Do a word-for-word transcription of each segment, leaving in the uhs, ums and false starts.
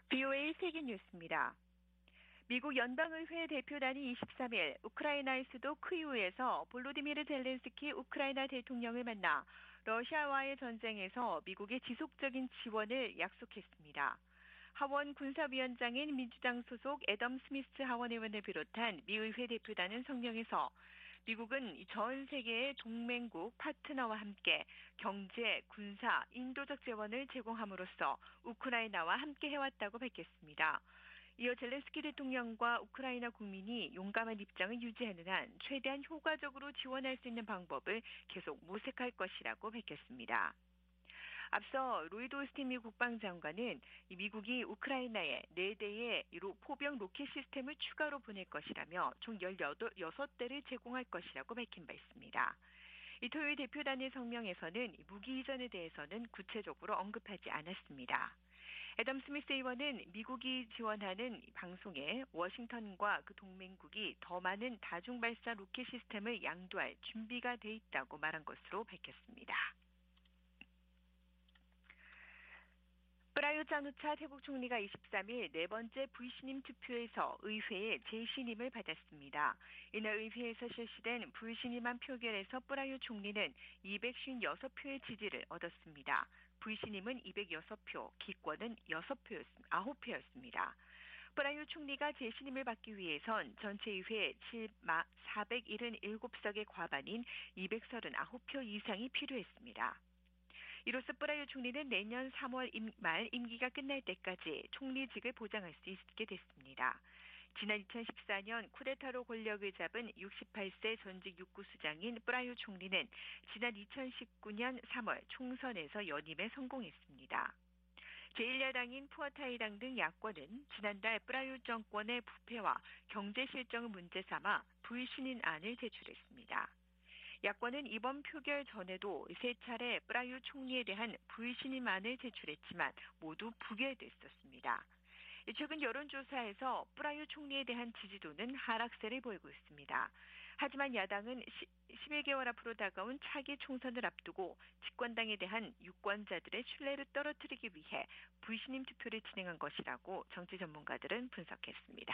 브이오에이 세계뉴스입니다. 미국 연방의회 대표단이 이십삼 일 우크라이나의 수도 키이우에서 볼로디미르 젤렌스키 우크라이나 대통령을 만나 러시아와의 전쟁에서 미국의 지속적인 지원을 약속했습니다. 하원 군사위원장인 민주당 소속 애덤 스미스 하원의원을 비롯한 미 의회 대표단은 성명에서 미국은 전 세계의 동맹국 파트너와 함께 경제, 군사, 인도적 재원을 제공함으로써 우크라이나와 함께 해왔다고 밝혔습니다. 이어 젤렌스키 대통령과 우크라이나 국민이 용감한 입장을 유지하는 한 최대한 효과적으로 지원할 수 있는 방법을 계속 모색할 것이라고 밝혔습니다. 앞서 로이드 오스틴 미 국방장관은 미국이 우크라이나에 네 대의 포병 로켓 시스템을 추가로 보낼 것이라며 총 열여섯 대를 제공할 것이라고 밝힌 바 있습니다. 이 토요일 대표단의 성명에서는 무기 이전에 대해서는 구체적으로 언급하지 않았습니다. 애덤 스미스 의원은 미국이 지원하는 방송에 워싱턴과 그 동맹국이 더 많은 다중발사 로켓 시스템을 양도할 준비가 돼 있다고 말한 것으로 밝혔습니다. 프라유트 찬오차 태국 총리가 이십삼 일 네 번째 불신임 투표에서 의회에 재신임을 받았습니다. 이날 의회에서 실시된 불신임안 표결에서 프라유트 총리는 이백오십육 표의 지지를 얻었습니다. 불신임은 이백육 표, 기권은 여섯 표였습니다. 아홉 표였습니다. 프라유트 총리가 재신임을 받기 위해선 전체 의회 사백칠십칠 석의 과반인 이백삼십구 표 이상이 필요했습니다. 이로써 프라유트 총리는 내년 삼월 말 임기가 끝날 때까지 총리직을 보장할 수 있게 됐습니다. 지난 이천십사 년 쿠데타로 권력을 잡은 육십팔 세 전직 육구수장인 프라유트 총리는 지난 이천십구 년 삼월 총선에서 연임에 성공했습니다. 제일 야당인 푸아타이당 등 야권은 지난달 프라유트 정권의 부패와 경제 실정을 문제 삼아 불신임안을 제출했습니다. 야권은 이번 표결 전에도 세 차례 프라유트 총리에 대한 불신임안을 제출했지만 모두 부결됐었습니다. 최근 여론조사에서 프라유트 총리에 대한 지지도는 하락세를 보이고 있습니다. 하지만 야당은 십일 개월 앞으로 다가온 차기 총선을 앞두고 집권당에 대한 유권자들의 신뢰를 떨어뜨리기 위해 불신임 투표를 진행한 것이라고 정치 전문가들은 분석했습니다.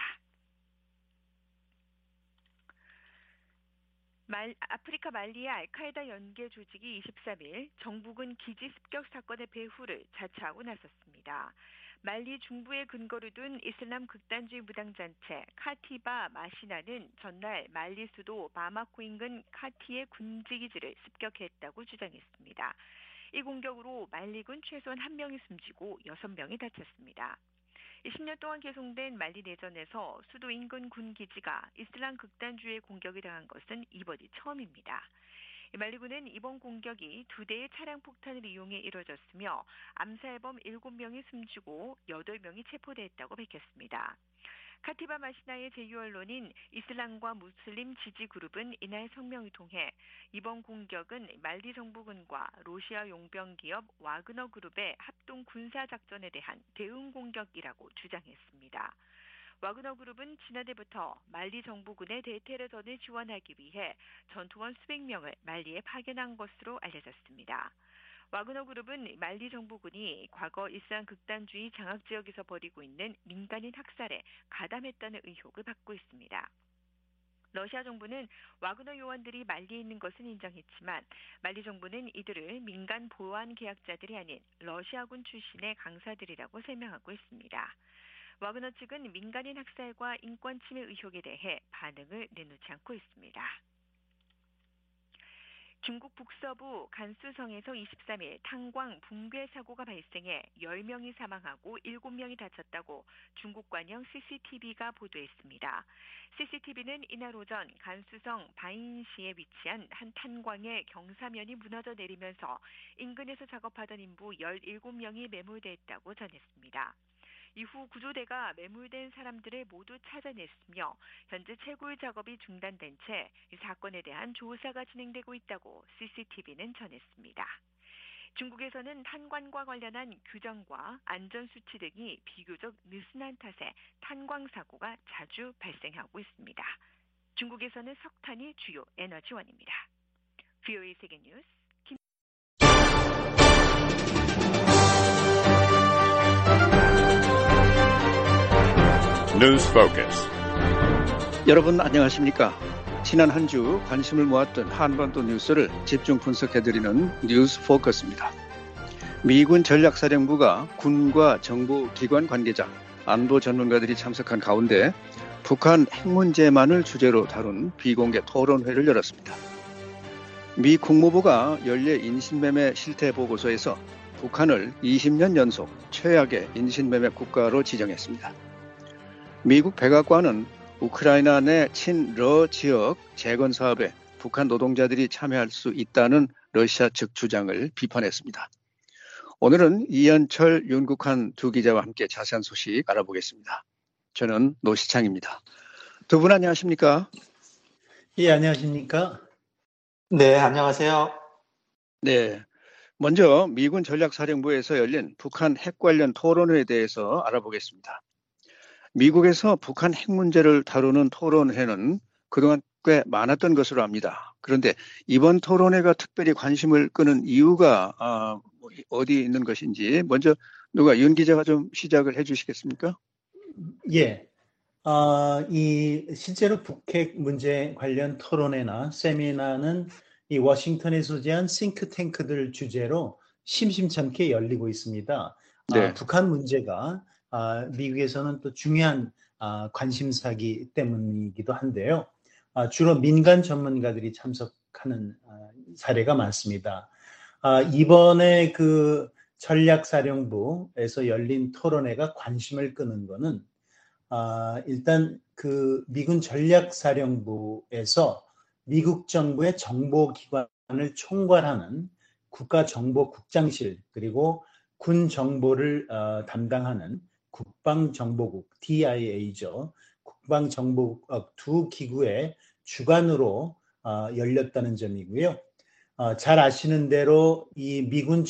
말, 아프리카 말리의 알카에다 연계 조직이 이십삼 일 정부군 기지 습격 사건의 배후를 자처하고 나섰습니다. 말리 중부에 근거를 둔 이슬람 극단주의 무장단체 카티바 마시나는 전날 말리 수도 바마코 인근 카티의 군지기지를 습격했다고 주장했습니다. 이 공격으로 말리군 최소한 한 명이 숨지고 여섯 명이 다쳤습니다. 십 년 동안 계속된 말리 내전에서 수도 인근 군기지가 이슬람 극단주의의 공격을 당한 것은 이번이 처음입니다. 말리군은 이번 공격이 두 대의 차량 폭탄을 이용해 이뤄졌으며 암살범 일곱 명이 숨지고 여덟 명이 체포됐다고 밝혔습니다. 카티바 마시나의 제휴 언론인 이슬람과 무슬림 지지 그룹은 이날 성명을 통해 이번 공격은 말리 정부군과 러시아 용병 기업 와그너 그룹의 합동 군사 작전에 대한 대응 공격이라고 주장했습니다. 와그너 그룹은 지난해부터 말리 정부군의 대테러전을 지원하기 위해 전투원 수백 명을 말리에 파견한 것으로 알려졌습니다. 와그너 그룹은 말리 정부군이 과거 이슬람 극단주의 장악 지역에서 벌이고 있는 민간인 학살에 가담했다는 의혹을 받고 있습니다. 러시아 정부는 와그너 요원들이 말리에 있는 것은 인정했지만 말리 정부는 이들을 민간 보안 계약자들이 아닌 러시아군 출신의 강사들이라고 설명하고 있습니다. 와그너 측은 민간인 학살과 인권 침해 의혹에 대해 반응을 내놓지 않고 있습니다. 중국 북서부 간수성에서 이십삼 일 탄광 붕괴 사고가 발생해 열 명이 사망하고 일곱 명이 다쳤다고 중국 관영 씨씨티비가 보도했습니다. 씨씨티비는 이날 오전 간수성 바인시에 위치한 한 탄광의 경사면이 무너져 내리면서 인근에서 작업하던 인부 열일곱 명이 매몰됐다고 전했습니다. 이후 구조대가 매몰된 사람들을 모두 찾아냈으며 현재 채굴 작업이 중단된 채 이 사건에 대한 조사가 진행되고 있다고 씨씨티비는 전했습니다. 중국에서는 탄광과 관련한 규정과 안전수치 등이 비교적 느슨한 탓에 탄광 사고가 자주 발생하고 있습니다. 중국에서는 석탄이 주요 에너지원입니다. 브이오에이 세계뉴스 김 News Focus. 여러분 안녕하십니까? 지난 한 주 관심을 모았던 한반도 뉴스를 집중 분석해드리는 뉴스 포커스입니다. 미군 전략사령부가 군과 정보기관 관계자, 안보 전문가들이 참석한 가운데 북한 핵 문제만을 주제로 다룬 비공개 토론회를 열었습니다. 미 국무부가 연례 인신매매 실태보고서에서 북한을 이십 년 연속 최악의 인신매매 국가로 지정했습니다. 미국 백악관은 우크라이나 내 친러 지역 재건 사업에 북한 노동자들이 참여할 수 있다는 러시아 측 주장을 비판했습니다. 오늘은 이현철, 윤국한 두 기자와 함께 자세한 소식 알아보겠습니다. 저는 노시창입니다. 두 분 안녕하십니까? 예, 안녕하십니까? 네, 안녕하세요. 네, 먼저 미군 전략사령부에서 열린 북한 핵 관련 토론회에 대해서 알아보겠습니다. 미국에서 북한 핵 문제를 다루는 토론회는 그동안 꽤 많았던 것으로 압니다. 그런데 이번 토론회가 특별히 관심을 끄는 이유가 아, 어디 있는 것인지 먼저 누가 윤 기자가 좀 시작을 해 주시겠습니까? 예, 어, 이 실제로 북핵 문제 관련 토론회나 세미나는 이 워싱턴에 소재한 싱크탱크들 주제로 심심찮게 열리고 있습니다. 네. 아, 북한 문제가 아, 미국에서는 또 중요한 아, 관심사기 때문이기도 한데요. 아, 주로 민간 전문가들이 참석하는 아, 사례가 많습니다. 아, 이번에 그 전략사령부에서 열린 토론회가 관심을 끄는 거는 아, 일단 그 미군 전략사령부에서 미국 정부의 정보기관을 총괄하는 국가정보국장실 그리고 군 정보를 어, 담당하는 국방정보국 디아이에이죠. 국방정보국 어, 두 기구의 주관으로 어, 열렸다는 점이고요. 어, 잘 아시는 대로 이 미군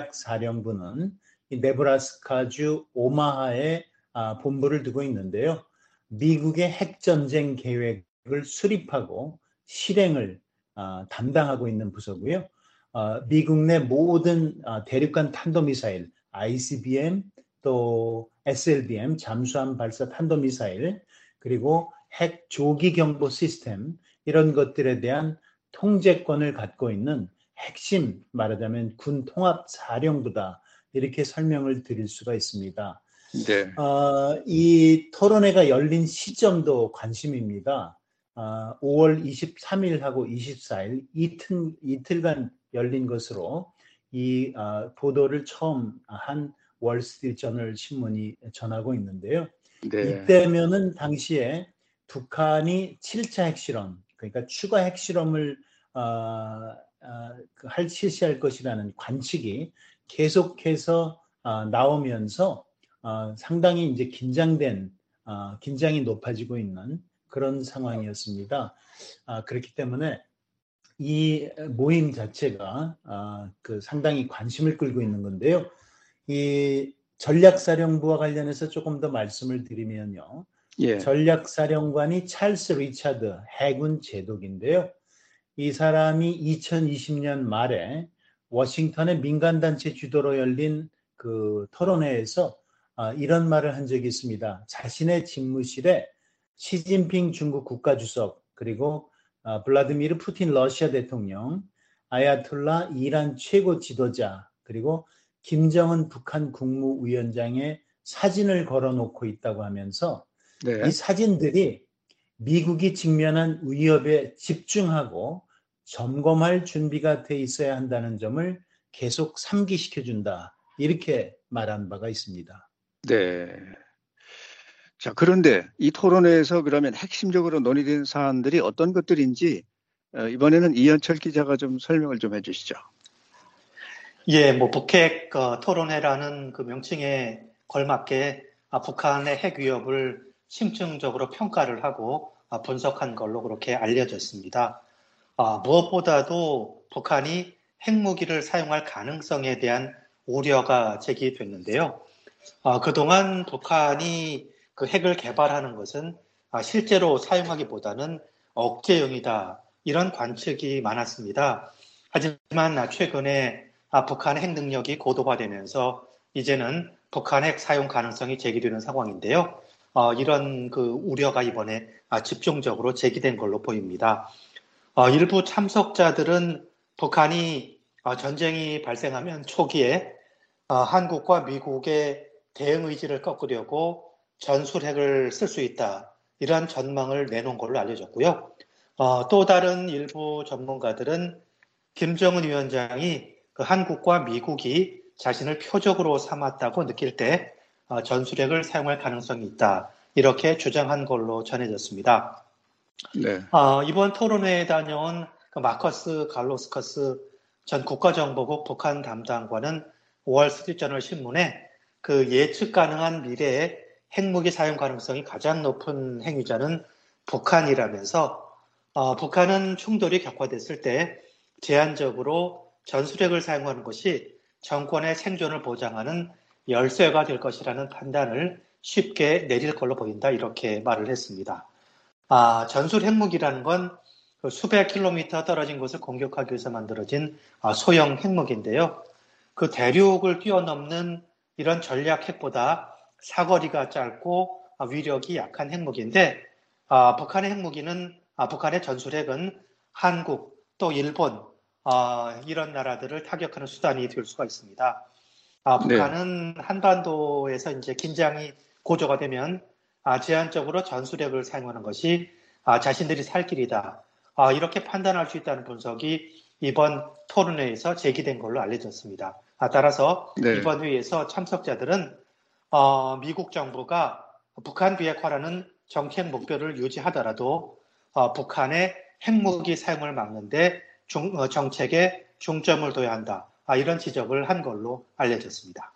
전략사령부는 이 네브라스카주 오마하에 아, 본부를 두고 있는데요. 미국의 핵전쟁 계획을 수립하고 실행을 아, 담당하고 있는 부서고요. 아, 미국 내 모든 아, 대륙간 탄도미사일 아이씨비엠 또 에스엘비엠 잠수함 발사 탄도미사일 그리고 핵 조기 경보 시스템 이런 것들에 대한 통제권을 갖고 있는 핵심 말하자면 군 통합사령부다 이렇게 설명을 드릴 수가 있습니다. 네. 어, 이 토론회가 열린 시점도 관심입니다. 어, 오월 이십삼일하고 이십사일 이틀, 이틀간 열린 것으로 이 어, 보도를 처음 한 월스트리트저널 신문이 전하고 있는데요. 네. 이때면은 당시에 북한이 칠 차 핵실험, 그러니까 추가 핵실험을 어, 어, 할 실시할 것이라는 관측이 계속해서 어, 나오면서 어, 상당히 이제 긴장된 어, 긴장이 높아지고 있는 그런 상황이었습니다. 아, 그렇기 때문에 이 모임 자체가 어, 그 상당히 관심을 끌고 있는 건데요. 이 전략사령부와 관련해서 조금 더 말씀을 드리면요. 예. 전략사령관이 찰스 리차드 해군 제독인데요. 이 사람이 이천이십년 말에 워싱턴의 민간단체 주도로 열린 그 토론회에서 아, 이런 말을 한 적이 있습니다. 자신의 집무실에 시진핑 중국 국가주석 그리고 아, 블라디미르 푸틴 러시아 대통령, 아야톨라 이란 최고 지도자 그리고 김정은 북한 국무위원장의 사진을 걸어놓고 있다고 하면서 네. 이 사진들이 미국이 직면한 위협에 집중하고 점검할 준비가 돼 있어야 한다는 점을 계속 상기시켜준다. 이렇게 말한 바가 있습니다. 네. 자, 그런데 이 토론회에서 그러면 핵심적으로 논의된 사안들이 어떤 것들인지 어, 이번에는 이현철 기자가 좀 설명을 좀 해주시죠. 예, 뭐 북핵 어, 토론회라는 그 명칭에 걸맞게 아, 북한의 핵 위협을 심층적으로 평가를 하고 아, 분석한 걸로 그렇게 알려졌습니다. 아, 무엇보다도 북한이 핵무기를 사용할 가능성에 대한 우려가 제기됐는데요. 아, 그동안 북한이 그 핵을 개발하는 것은 아, 실제로 사용하기보다는 억제용이다. 이런 관측이 많았습니다. 하지만 최근에 아, 북한의 핵 능력이 고도화되면서 이제는 북한 핵 사용 가능성이 제기되는 상황인데요. 어, 이런 그 우려가 이번에 아, 집중적으로 제기된 걸로 보입니다. 어, 일부 참석자들은 북한이 어, 전쟁이 발생하면 초기에 어, 한국과 미국의 대응 의지를 꺾으려고 전술핵을 쓸 수 있다. 이런 전망을 내놓은 걸로 알려졌고요. 어, 또 다른 일부 전문가들은 김정은 위원장이 그 한국과 미국이 자신을 표적으로 삼았다고 느낄 때 어, 전술핵을 사용할 가능성이 있다. 이렇게 주장한 걸로 전해졌습니다. 네. 어, 이번 토론회에 다녀온 그 마커스 갈로스커스 전 국가정보국 북한 담당관은 오월 스트리트저널 신문에 그 예측 가능한 미래에 핵무기 사용 가능성이 가장 높은 행위자는 북한이라면서 어, 북한은 충돌이 격화됐을 때 제한적으로 전술핵을 사용하는 것이 정권의 생존을 보장하는 열쇠가 될 것이라는 판단을 쉽게 내릴 걸로 보인다. 이렇게 말을 했습니다. 아, 전술 핵무기라는 건 수백 킬로미터 떨어진 곳을 공격하기 위해서 만들어진 소형 핵무기인데요. 그 대륙을 뛰어넘는 이런 전략 핵보다 사거리가 짧고 위력이 약한 핵무기인데 아, 북한의 핵무기는 아, 북한의 전술핵은 한국 또 일본 아, 이런 나라들을 타격하는 수단이 될 수가 있습니다. 아, 북한은 네. 한반도에서 이제 긴장이 고조가 되면 아, 제한적으로 전술핵을 사용하는 것이 아, 자신들이 살 길이다. 아, 이렇게 판단할 수 있다는 분석이 이번 토론회에서 제기된 걸로 알려졌습니다. 아, 따라서 네. 이번 회의에서 참석자들은 어, 미국 정부가 북한 비핵화라는 정책 목표를 유지하더라도 어, 북한의 핵무기 사용을 막는데 중, 어, 정책에 중점을 둬야 한다. 아, 이런 지적을 한 걸로 알려졌습니다.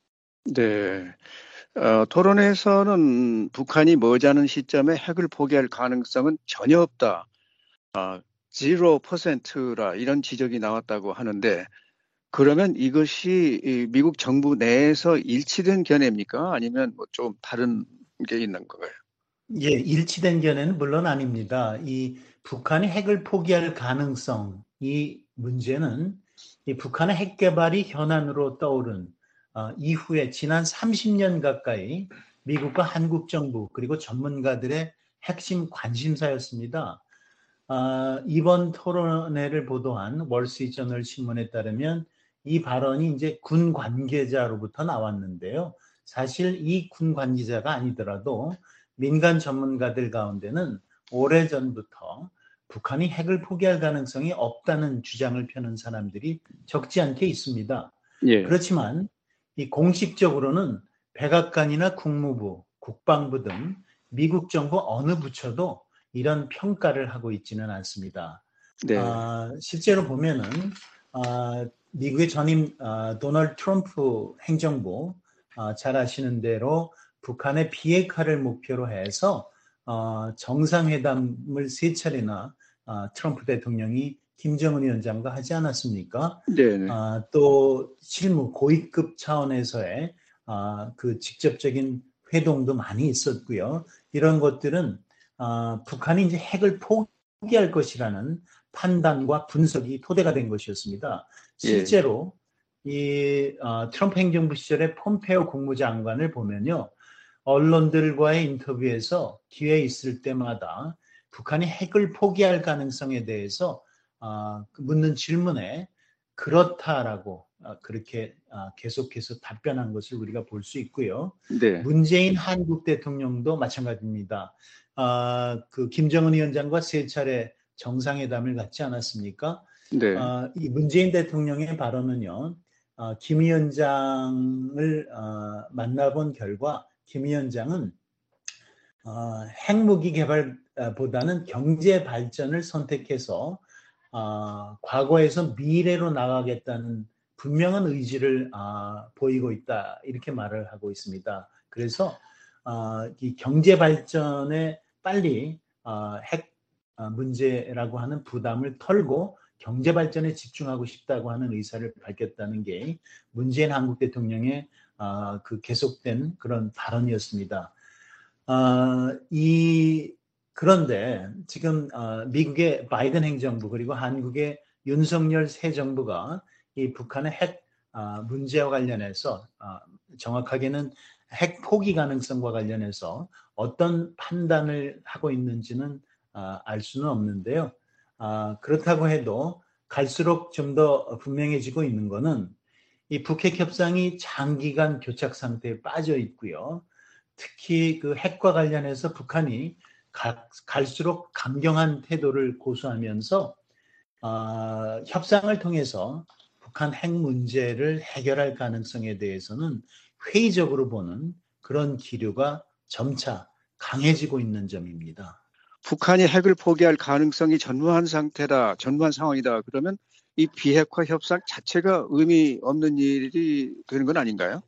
네. 어, 토론에서는 북한이 머지않은 시점에 핵을 포기할 가능성은 전혀 없다. 어, 영 퍼센트라 이런 지적이 나왔다고 하는데 그러면 이것이 미국 정부 내에서 일치된 견해입니까? 아니면 뭐 좀 다른 게 있는 건가요? 예, 일치된 견해는 물론 아닙니다. 이 북한이 핵을 포기할 가능성, 이 문제는 이 북한의 핵 개발이 현안으로 떠오른 어, 이후에 지난 삼십 년 가까이 미국과 한국 정부 그리고 전문가들의 핵심 관심사였습니다. 어, 이번 토론회를 보도한 월스트리트저널 신문에 따르면 이 발언이 이제 군 관계자로부터 나왔는데요. 사실 이 군 관계자가 아니더라도 민간 전문가들 가운데는 오래전부터 북한이 핵을 포기할 가능성이 없다는 주장을 펴는 사람들이 적지 않게 있습니다. 예. 그렇지만 이 공식적으로는 백악관이나 국무부, 국방부 등 미국 정부 어느 부처도 이런 평가를 하고 있지는 않습니다. 네. 어, 실제로 보면은 어, 미국의 전임 어, 도널드 트럼프 행정부 어, 잘 아시는 대로 북한의 비핵화를 목표로 해서 어, 정상회담을 세 차례나 어, 트럼프 대통령이 김정은 위원장과 하지 않았습니까? 네. 어, 또 실무 고위급 차원에서의 어, 그 직접적인 회동도 많이 있었고요. 이런 것들은 어, 북한이 이제 핵을 포기할 것이라는 판단과 분석이 토대가 된 것이었습니다. 실제로 예. 이 어, 트럼프 행정부 시절에 폼페오 국무장관을 보면요. 언론들과의 인터뷰에서 기회 있을 때마다 북한이 핵을 포기할 가능성에 대해서 어, 묻는 질문에 그렇다라고 어, 그렇게 어, 계속해서 답변한 것을 우리가 볼 수 있고요. 네. 문재인 한국 대통령도 마찬가지입니다. 어, 그 김정은 위원장과 세 차례 정상회담을 갖지 않았습니까? 네. 어, 이 문재인 대통령의 발언은요. 어, 김 위원장을 어, 만나본 결과 김 위원장은 어, 핵무기 개발보다는 경제 발전을 선택해서 어, 과거에서 미래로 나가겠다는 분명한 의지를 어, 보이고 있다 이렇게 말을 하고 있습니다. 그래서 어, 이 경제 발전에 빨리 어, 핵 어, 문제라고 하는 부담을 털고 경제 발전에 집중하고 싶다고 하는 의사를 밝혔다는 게 문재인 한국 대통령의 어, 그 계속된 그런 발언이었습니다. 어, 이 그런데 지금 어, 미국의 바이든 행정부 그리고 한국의 윤석열 새 정부가 이 북한의 핵 어, 문제와 관련해서 어, 정확하게는 핵 포기 가능성과 관련해서 어떤 판단을 하고 있는지는 아, 알 수는 없는데요. 아, 그렇다고 해도 갈수록 좀 더 분명해지고 있는 거는 이 북핵 협상이 장기간 교착 상태에 빠져 있고요. 특히 그 핵과 관련해서 북한이 가, 갈수록 강경한 태도를 고수하면서 어, 협상을 통해서 북한 핵 문제를 해결할 가능성에 대해서는 회의적으로 보는 그런 기류가 점차 강해지고 있는 점입니다. 북한이 핵을 포기할 가능성이 전무한 상태다, 전무한 상황이다. 그러면 이 비핵화 협상 자체가 의미 없는 일이 되는 건 아닌가요?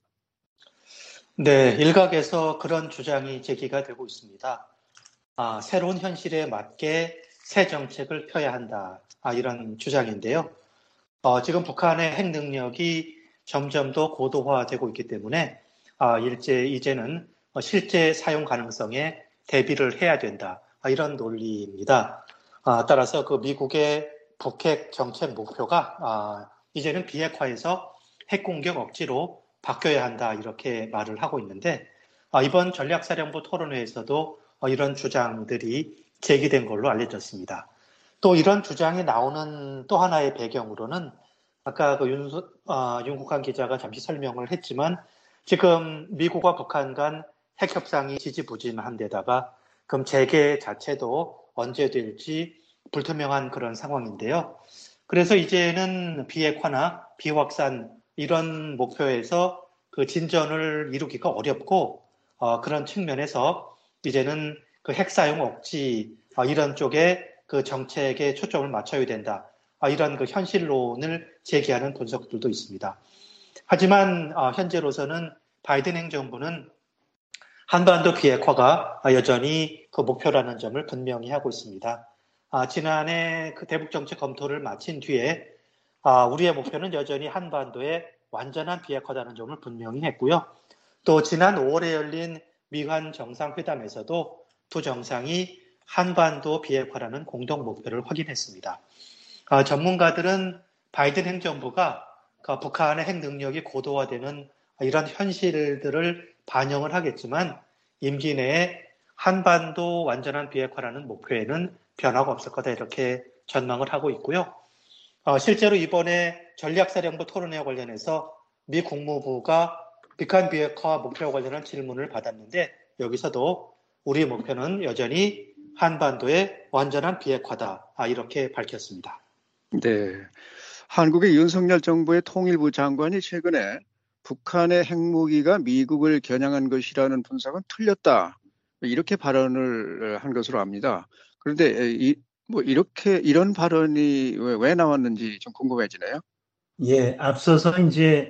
네, 일각에서 그런 주장이 제기가 되고 있습니다. 아, 새로운 현실에 맞게 새 정책을 펴야 한다. 아, 이런 주장인데요. 어, 지금 북한의 핵 능력이 점점 더 고도화되고 있기 때문에 아, 일제, 이제는 실제 사용 가능성에 대비를 해야 된다. 아, 이런 논리입니다. 아, 따라서 그 미국의 북핵 정책 목표가 아, 이제는 비핵화에서 핵 공격 억지로 바뀌어야 한다. 이렇게 말을 하고 있는데 아, 이번 전략사령부 토론회에서도 어, 이런 주장들이 제기된 걸로 알려졌습니다. 또 이런 주장이 나오는 또 하나의 배경으로는 아까 그 윤, 어, 윤국한 기자가 잠시 설명을 했지만 지금 미국과 북한 간 핵 협상이 지지부진한 데다가 그럼 재개 자체도 언제 될지 불투명한 그런 상황인데요. 그래서 이제는 비핵화나 비확산 이런 목표에서 그 진전을 이루기가 어렵고 어, 그런 측면에서 이제는 그 핵 사용 억지 어, 이런 쪽에 그 정책에 초점을 맞춰야 된다. 어, 이런 그 현실론을 제기하는 분석들도 있습니다. 하지만 어, 현재로서는 바이든 행정부는 한반도 비핵화가 여전히 그 목표라는 점을 분명히 하고 있습니다. 아, 지난해 그 대북 정책 검토를 마친 뒤에 아, 우리의 목표는 여전히 한반도의 완전한 비핵화라는 점을 분명히 했고요. 또 지난 오월에 열린 미한 정상회담에서도 두 정상이 한반도 비핵화라는 공동 목표를 확인했습니다. 아, 전문가들은 바이든 행정부가 그 북한의 핵 능력이 고도화되는 이런 현실들을 반영을 하겠지만 임기 내에 한반도 완전한 비핵화라는 목표에는 변화가 없을 거다 이렇게 전망을 하고 있고요. 어, 실제로 이번에 전략사령부 토론회와 관련해서 미 국무부가 북한 비핵화 목표와 관련한 질문을 받았는데 여기서도 우리 목표는 여전히 한반도의 완전한 비핵화다 아, 이렇게 밝혔습니다. 네, 한국의 윤석열 정부의 통일부 장관이 최근에 북한의 핵무기가 미국을 겨냥한 것이라는 분석은 틀렸다 이렇게 발언을 한 것으로 압니다. 그런데 이, 뭐 이렇게 이런 발언이 왜, 왜 나왔는지 좀 궁금해지네요. 예, 앞서서 이제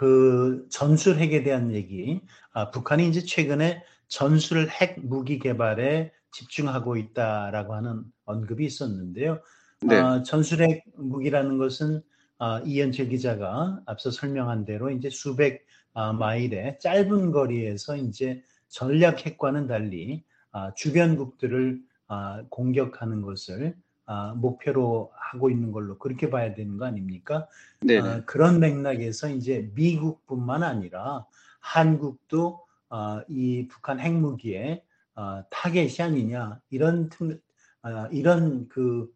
그 전술 핵에 대한 얘기, 아, 북한이 이제 최근에 전술 핵 무기 개발에 집중하고 있다라고 하는 언급이 있었는데요. 네, 아, 전술 핵 무기라는 것은 아, 이현철 기자가 앞서 설명한 대로 이제 수백 아, 마일의 짧은 거리에서 이제 전략 핵과는 달리 아, 주변국들을 아, 공격하는 것을 아, 목표로 하고 있는 걸로 그렇게 봐야 되는 거 아닙니까? 네, 네, 어, 그런 맥락에서 이제 미국뿐만 아니라 한국도 어, 이 북한 핵무기의 어, 타겟이 아니냐 이런 어, 이런 그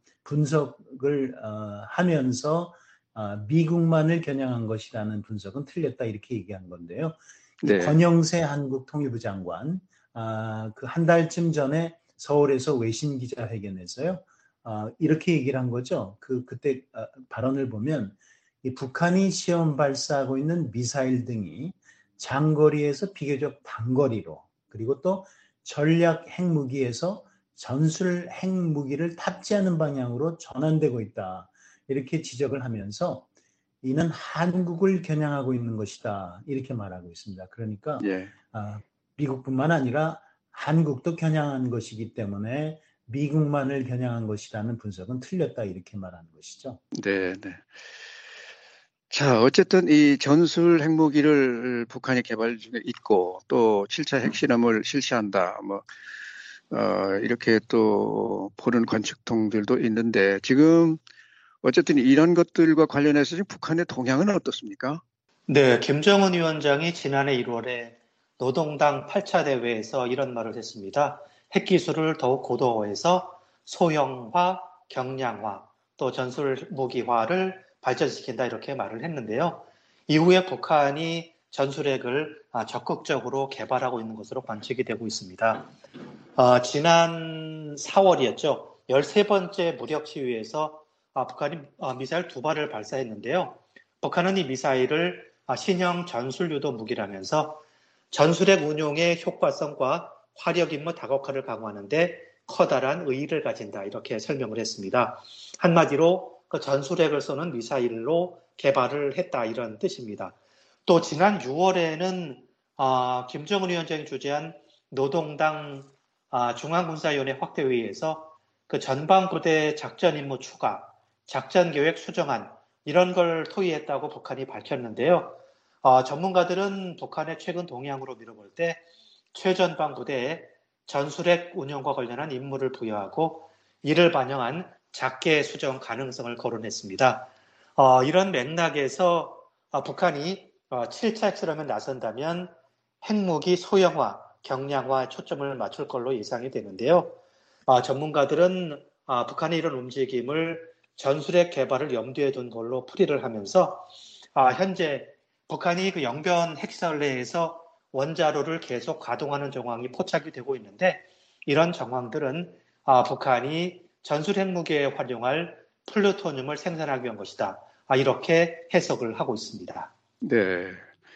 분석을 어, 하면서 어, 미국만을 겨냥한 것이라는 분석은 틀렸다 이렇게 얘기한 건데요. 이 네, 권영세 한국 통일부 장관 아, 그 한 달쯤 전에 서울에서 외신 기자회견에서요. 어, 이렇게 얘기를 한 거죠. 그 그때 어, 발언을 보면 이 북한이 시험 발사하고 있는 미사일 등이 장거리에서 비교적 단거리로 그리고 또 전략 핵무기에서 전술 핵무기를 탑재하는 방향으로 전환되고 있다. 이렇게 지적을 하면서 이는 한국을 겨냥하고 있는 것이다. 이렇게 말하고 있습니다. 그러니까 예, 아, 미국뿐만 아니라 한국도 겨냥한 것이기 때문에 미국만을 겨냥한 것이라는 분석은 틀렸다. 이렇게 말하는 것이죠. 네, 네. 자, 어쨌든 이 전술 핵무기를 북한이 개발 중에 있고 또 칠 차 핵실험을 실시한다. 뭐 어, 이렇게 또 보는 관측통들도 있는데 지금 어쨌든 이런 것들과 관련해서 지금 북한의 동향은 어떻습니까? 네, 김정은 위원장이 지난해 일월에 노동당 팔 차 대회에서 이런 말을 했습니다. 핵기술을 더욱 고도화해서 소형화, 경량화, 또 전술무기화를 발전시킨다 이렇게 말을 했는데요. 이후에 북한이 전술핵을 적극적으로 개발하고 있는 것으로 관측이 되고 있습니다. 어, 지난 사월이었죠. 열세 번째 무력 시위에서 아, 북한이 아, 미사일 두 발을 발사했는데요. 북한은 이 미사일을 아, 신형 전술유도 무기라면서 전술핵 운용의 효과성과 화력 임무 다각화를 강화하는데 커다란 의의를 가진다 이렇게 설명을 했습니다. 한마디로 그 전술핵을 쏘는 미사일로 개발을 했다 이런 뜻입니다. 또 지난 유월에는 아, 김정은 위원장이 주재한 노동당 아, 중앙군사위원회 확대회의에서 그 전방부대 작전 임무 추가, 작전계획 수정안 이런 걸 토의했다고 북한이 밝혔는데요. 어, 전문가들은 북한의 최근 동향으로 미뤄볼 때 최전방부대에 전술핵 운영과 관련한 임무를 부여하고 이를 반영한 작계 수정 가능성을 거론했습니다. 어, 이런 맥락에서 어, 북한이 어, 칠 차 핵실험에 나선다면 핵무기 소형화, 경량화에 초점을 맞출 걸로 예상이 되는데요. 어, 전문가들은 어, 북한의 이런 움직임을 전술핵 개발을 염두에 둔 걸로 풀이를 하면서 어, 현재 북한이 그 영변 핵시설 내에서 원자로를 계속 가동하는 정황이 포착이 되고 있는데 이런 정황들은 어, 북한이 전술 핵무기에 활용할 플루토늄을 생산하기 위한 것이다. 아, 이렇게 해석을 하고 있습니다. 네.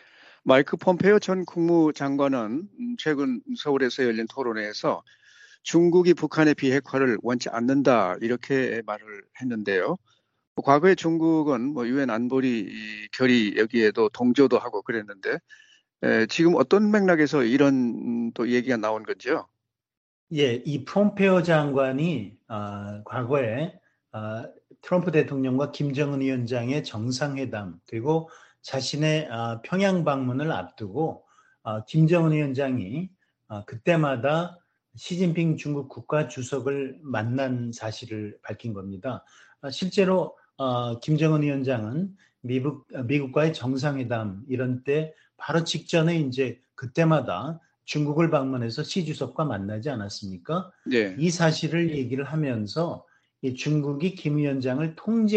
마이크 폼페이오 전 국무장관은 최근 서울에서 열린 토론회에서 중국이 북한의 비핵화를 원치 않는다 이렇게 말을 했는데요. 과거에 중국은 뭐 유엔 안보리 결의 여기에도 동조도 하고 그랬는데 에, 지금 어떤 맥락에서 이런 또 얘기가 나온 건지요? 예, 이 폼페이오 장관이 어, 과거에 어, 트럼프 대통령과 김정은 위원장의 정상회담 그리고 자신의 어, 평양 방문을 앞두고 어, 김정은 위원장이 어, 그때마다 시진핑 중국 국가 주석을 만난 사실을 밝힌 겁니다. 어, 실제로 어, 김정은 위원장은 미국, 미국과의 정상회담 이런 때 바로 직전에 이제 그때마다 중국을 방문해서 시 주석과 만나지 않았습니까? 네. 이 사실을 얘기를 하면서 이 중국이 김 위원장을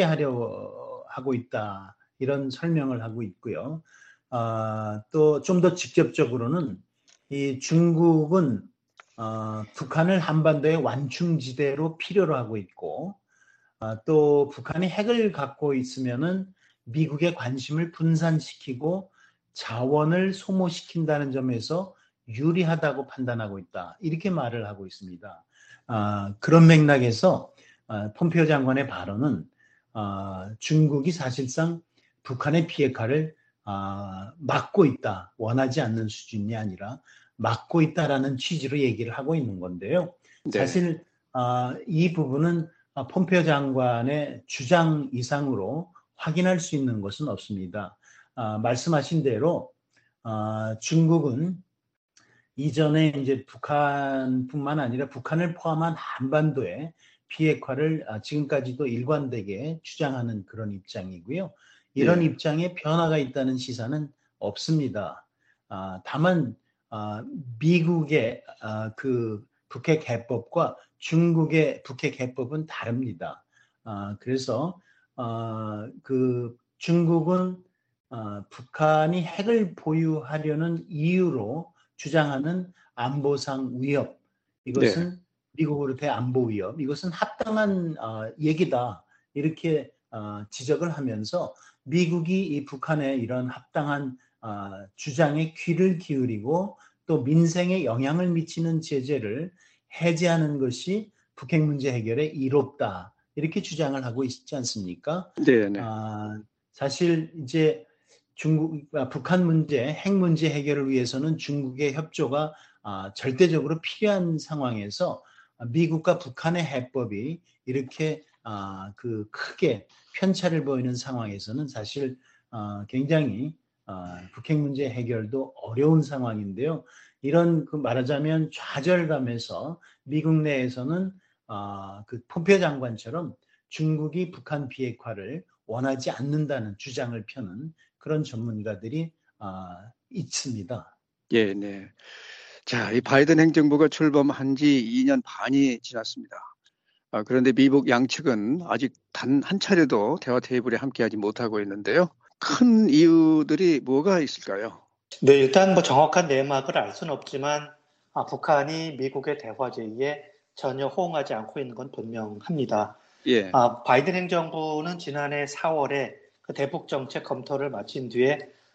통제하려 하고 있다 이런 설명을 하고 있고요. 아, 또 좀 더 직접적으로는 이 중국은 어, 북한을 한반도의 완충지대로 필요로 하고 있고 아, 또 북한이 핵을 갖고 있으면은 미국의 관심을 분산시키고 자원을 소모시킨다는 점에서 유리하다고 판단하고 있다. 이렇게 말을 하고 있습니다. 아, 그런 맥락에서 아, 폼페이오 장관의 발언은 아, 중국이 사실상 북한의 비핵화를 아, 막고 있다. 원하지 않는 수준이 아니라 막고 있다라는 취지로 얘기를 하고 있는 건데요. 네. 사실 아, 이 부분은 폼페이오 장관의 주장 이상으로 확인할 수 있는 것은 없습니다. 아, 말씀하신 대로 아, 중국은 이전에 이제 북한뿐만 아니라 북한을 포함한 한반도의 비핵화를 지금까지도 일관되게 주장하는 그런 입장이고요. 이런 예. 입장에 변화가 있다는 시사는 없습니다. 아, 다만 아, 미국의 아, 그 북핵 해법과 중국의 북핵 해법은 다릅니다. 아, 그래서 아, 그 중국은 아, 북한이 핵을 보유하려는 이유로 주장하는 안보상 위협, 이것은 네. 미국으로부터의 안보 위협, 이것은 합당한 어, 얘기다 이렇게 어, 지적을 하면서 미국이 이 북한의 이런 합당한 어, 주장에 귀를 기울이고 또 민생에 영향을 미치는 제재를 해제하는 것이 북핵 문제 해결에 이롭다 이렇게 주장을 하고 있지 않습니까? 네. 네. 아, 사실 이제 중국, 아, 북한 문제, 핵 문제 해결을 위해서는 중국의 협조가 아, 절대적으로 필요한 상황에서 미국과 북한의 해법이 이렇게 아, 그 크게 편차를 보이는 상황에서는 사실 아, 굉장히 아, 북핵 문제 해결도 어려운 상황인데요. 이런 그 말하자면 좌절감에서 미국 내에서는 아, 그 폼페이오 장관처럼 중국이 북한 비핵화를 원하지 않는다는 주장을 펴는 그런 전문가들이 아, 있습니다. 예, 네. 자, 이 바이든 행정부가 출범한 지 이 년 반이 지났습니다. 아, 그런데 미국 양측은 아직 단 한 차례도 대화 테이블에 함께하지 못하고 있는데요. 큰 이유들이 뭐가 있을까요? 네, 일단 뭐 정확한 내막을 알 수는 없지만 아, 북한이 미국의 대화 제의에 전혀 호응하지 않고 있는 건 분명합니다. 예, 아, 바이든 행정부는 지난해 사월에 그 대북 정책 검토를 마친 뒤에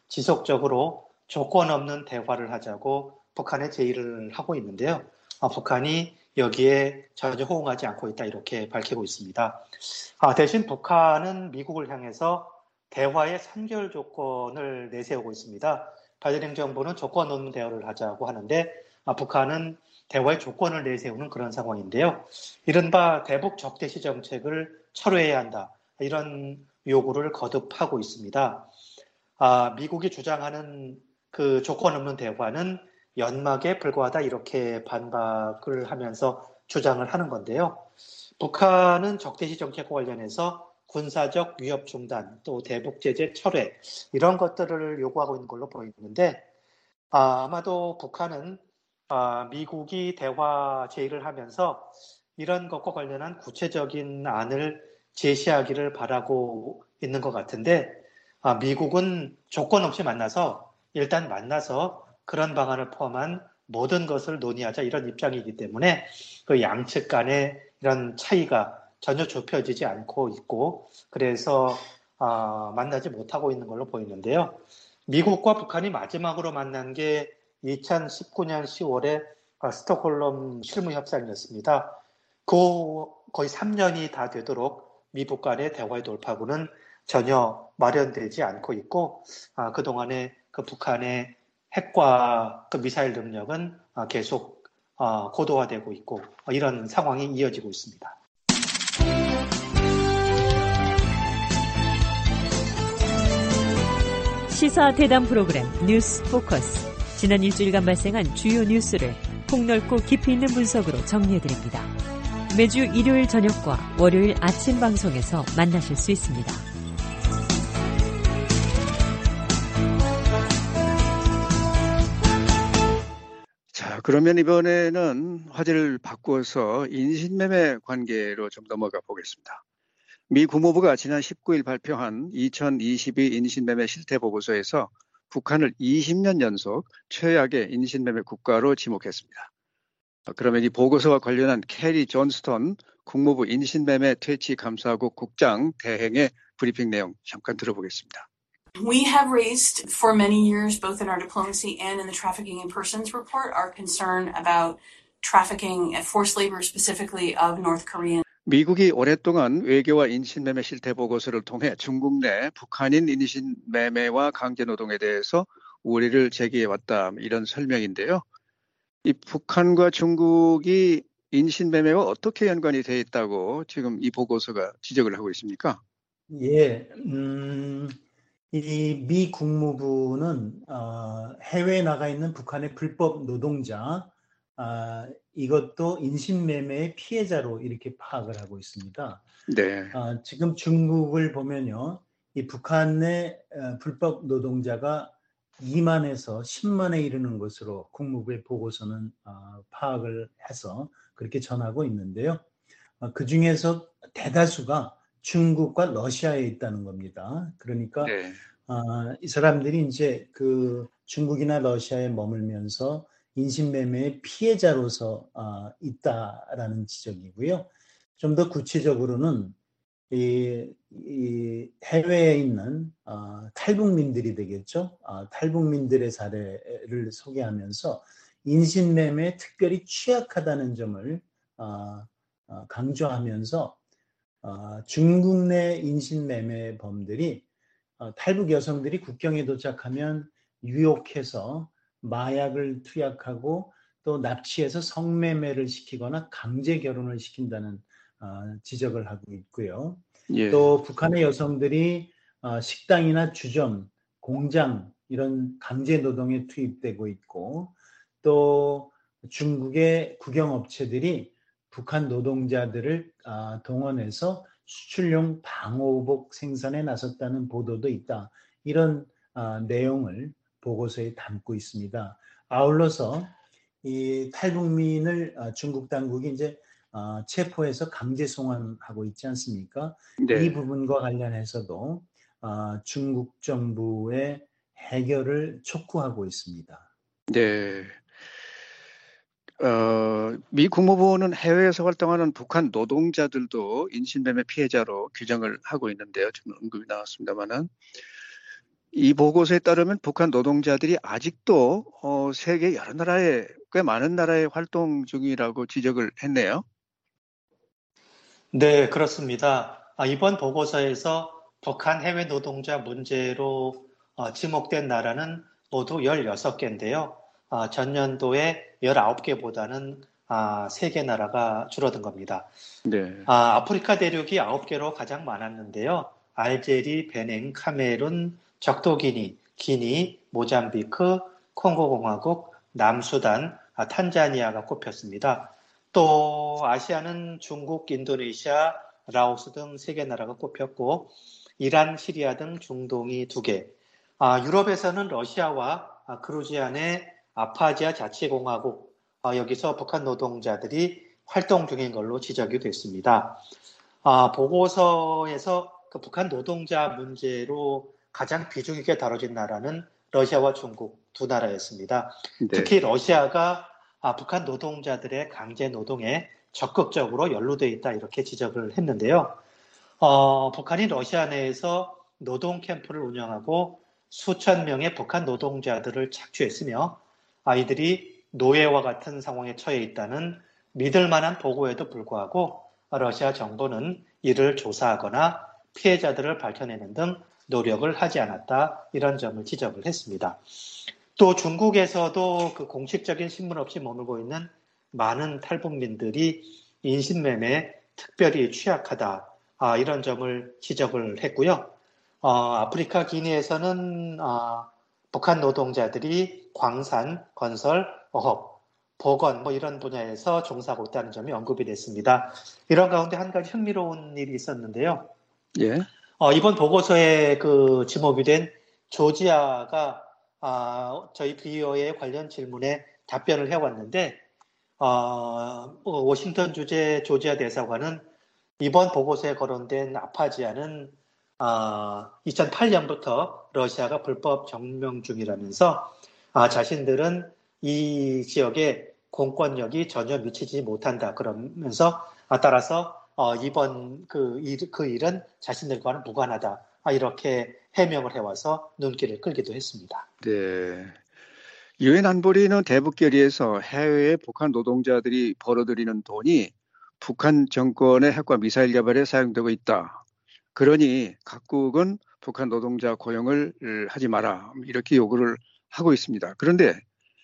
지속적으로 조건 없는 대화를 하자고 북한에 제의를 하고 있는데요. 아, 북한이 여기에 전혀 호응하지 않고 있다 이렇게 밝히고 있습니다. 아, 대신 북한은 미국을 향해서 대화의 삼 개월 조건을 내세우고 있습니다. 바이든 행정부는 조건 없는 대화를 하자고 하는데 아, 북한은 대화의 조건을 내세우는 그런 상황인데요. 이른바 대북 적대시 정책을 철회해야 한다. 이런 요구를 거듭하고 있습니다. 아, 미국이 주장하는 그 조건 없는 대화는 연막에 불과하다 이렇게 반박을 하면서 주장을 하는 건데요. 북한은 적대시 정책과 관련해서 군사적 위협 중단, 또 대북 제재 철회 이런 것들을 요구하고 있는 걸로 보이는데 아, 아마도 북한은 아, 미국이 대화 제의를 하면서 이런 것과 관련한 구체적인 안을 제시하기를 바라고 있는 것 같은데 아, 미국은 조건 없이 만나서 일단 만나서 그런 방안을 포함한 모든 것을 논의하자 이런 입장이기 때문에 그 양측 간의 이런 차이가 전혀 좁혀지지 않고 있고 그래서 아, 만나지 못하고 있는 걸로 보이는데요. 미국과 북한이 마지막으로 만난 게 이천십구 년 시월에 스톡홀름 실무협상이었습니다. 그 거의 삼 년이 다 되도록 미북 간의 대화의 돌파구는 전혀 마련되지 않고 있고 아, 그동안에 그 북한의 핵과 그 미사일 능력은 아, 계속 아, 고도화되고 있고 이런 상황이 이어지고 있습니다. 시사 대담 프로그램 뉴스 포커스. 지난 일주일간 발생한 주요 뉴스를 폭넓고 깊이 있는 분석으로 정리해드립니다. 매주 일요일 저녁과 월요일 아침 방송에서 만나실 수 있습니다. 자, 그러면 이번에는 화제를 바꾸어서 인신매매 관계로 좀 넘어가 보겠습니다. 미 국무부가 지난 십구 일 발표한 이천이십이 인신매매 실태보고서에서 북한을 이십 년 연속 최악의 인신매매 국가로 지목했습니다. 그러면 이 보고서와 관련한 캐리 존스턴 국무부 인신매매 퇴치감사국 국장 대행의 브리핑 내용 잠깐 들어보겠습니다. We have raised for many years, both in our diplomacy and in the Trafficking in Persons report, our concern about trafficking and forced labor specifically of North Korean. 미국이 오랫동안 외교와 인신매매 실태보고서를 통해 중국 내 북한인 인신매매와 강제노동에 대해서 우려를 제기해왔다 이런 설명인데요. 이 북한과 중국이 인신매매와 어떻게 연관이 되어 있다고 지금 이 보고서가 지적을 하고 있습니까? 예, 음, 이 미 국무부는 어, 해외에 나가 있는 북한의 불법 노동자 아, 이것도 인신매매의 피해자로 이렇게 파악을 하고 있습니다. 네. 아, 지금 중국을 보면요, 이 북한의 어, 불법 노동자가 이만에서 십만에 이르는 것으로 국무부의 보고서는 어, 파악을 해서 그렇게 전하고 있는데요. 어, 그 중에서 대다수가 중국과 러시아에 있다는 겁니다. 그러니까 네. 어, 이 사람들이 이제 그 중국이나 러시아에 머물면서 인신매매의 피해자로서 어, 있다라는 지적이고요. 좀 더 구체적으로는 이, 이 해외에 있는 어, 탈북민들이 되겠죠. 어, 탈북민들의 사례를 소개하면서 인신매매에 특별히 취약하다는 점을 어, 어, 강조하면서 어, 중국 내 인신매매범들이 어, 탈북 여성들이 국경에 도착하면 유혹해서 마약을 투약하고 또 납치해서 성매매를 시키거나 강제 결혼을 시킨다는 어, 지적을 하고 있고요. 예. 또 북한의 여성들이 어, 식당이나 주점, 공장 이런 강제 노동에 투입되고 있고 또 중국의 국영업체들이 북한 노동자들을 어, 동원해서 수출용 방호복 생산에 나섰다는 보도도 있다. 이런 어, 내용을 보고서에 담고 있습니다. 아울러서 이 탈북민을 중국 당국이 이제 체포해서 강제 송환하고 있지 않습니까? 네. 이 부분과 관련해서도 중국 정부의 해결을 촉구하고 있습니다. 네. 어, 미 국무부는 해외에서 활동하는 북한 노동자들도 인신매매 피해자로 규정을 하고 있는데요. 지금 언급이 나왔습니다만은 이 보고서에 따르면 북한 노동자들이 아직도 어, 세계 여러 나라에 꽤 많은 나라에 활동 중이라고 지적을 했네요. 네, 그렇습니다. 아, 이번 보고서에서 북한 해외 노동자 문제로 어, 지목된 나라는 모두 열여섯 개인데요. 아, 전년도에 열아홉 개보다는 아, 세 개 나라가 줄어든 겁니다. 네. 아, 아프리카 대륙이 아홉 개로 가장 많았는데요. 알제리, 베냉, 카메룬, 적도기니, 기니, 모잠비크, 콩고공화국, 남수단, 아, 탄자니아가 꼽혔습니다. 또 아시아는 중국, 인도네시아, 라오스 등 세 개 나라가 꼽혔고 이란, 시리아 등 중동이 두 개. 아, 유럽에서는 러시아와 아, 그루지아 내 아파지아 자치공화국, 아, 여기서 북한 노동자들이 활동 중인 걸로 지적이 됐습니다. 아, 보고서에서 그 북한 노동자 문제로 가장 비중 있게 다뤄진 나라는 러시아와 중국 두 나라였습니다. 네. 특히 러시아가 아, 북한 노동자들의 강제 노동에 적극적으로 연루되어 있다 이렇게 지적을 했는데요. 어, 북한이 러시아 내에서 노동 캠프를 운영하고 수천 명의 북한 노동자들을 착취했으며 아이들이 노예와 같은 상황에 처해 있다는 믿을 만한 보고에도 불구하고 러시아 정부는 이를 조사하거나 피해자들을 밝혀내는 등 노력을 하지 않았다 이런 점을 지적을 했습니다. 또 중국에서도 그 공식적인 신문 없이 머물고 있는 많은 탈북민들이 인신매매에 특별히 취약하다 아, 이런 점을 지적을 했고요. 어, 아프리카 기니에서는 어, 북한 노동자들이 광산, 건설, 어업, 보건 뭐 이런 분야에서 종사하고 있다는 점이 언급이 됐습니다. 이런 가운데 한 가지 흥미로운 일이 있었는데요. 예. 어, 이번 보고서에 그 지목이 된 조지아가 아, 저희 비오에 관련 질문에 답변을 해왔는데 어, 워싱턴 주재 조지아 대사관은 이번 보고서에 거론된 아파지아는 어, 이천팔 년부터 러시아가 불법 점령 중이라면서 아, 자신들은 이 지역에 공권력이 전혀 미치지 못한다 그러면서 아, 따라서 어, 이번 그, 일, 그 일은 자신들과는 무관하다 아, 이렇게 해명을 해와서 눈길을 끌기도 했습니다. 네. 유엔 안보리는 대북 결의에서 해외의 북한 노동자들이 벌어들이는 돈이 북한 정권의 핵과 미사일 개발에 사용되고 있다. 그러니 각국은 북한 노동자 고용을 하지 마라. 이렇게 요구를 하고 있습니다. 그런데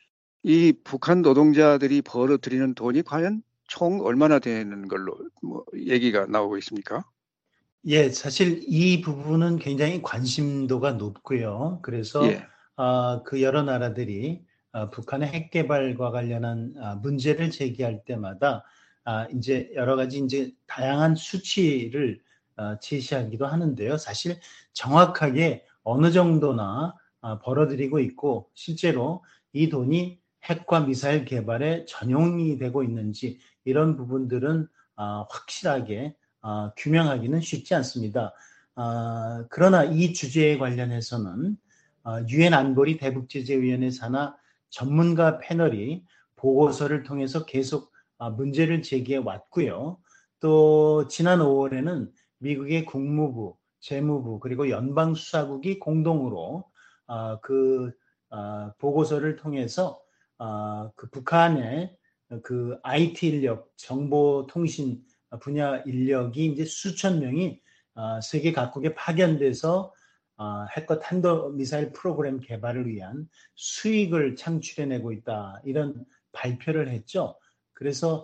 이 북한 노동자들이 벌어들이는 돈이 과연 총 얼마나 되는 걸로 뭐 얘기가 나오고 있습니까? 예, 사실 이 부분은 굉장히 관심도가 높고요. 그래서 예. 어, 그 여러 나라들이 어, 북한의 핵 개발과 관련한 어, 문제를 제기할 때마다 아, 이제 여러 가지 이제 다양한 수치를 어, 제시하기도 하는데요. 사실 정확하게 어느 정도나 어, 벌어들이고 있고 실제로 이 돈이 핵과 미사일 개발에 전용이 되고 있는지 이런 부분들은 어, 확실하게 어, 규명하기는 쉽지 않습니다. 어, 그러나 이 주제에 관련해서는 유엔 안보리 대북제재위원회 산하 전문가 패널이 보고서를 통해서 계속 어, 문제를 제기해 왔고요. 또 지난 오월에는 미국의 국무부, 재무부 그리고 연방수사국이 공동으로 어, 그 어, 보고서를 통해서 어, 그 북한의 그 아이티 인력, 정보통신 분야 인력이 이제 수천 명이 세계 각국에 파견돼서 핵과 탄도미사일 프로그램 개발을 위한 수익을 창출해내고 있다. 이런 발표를 했죠. 그래서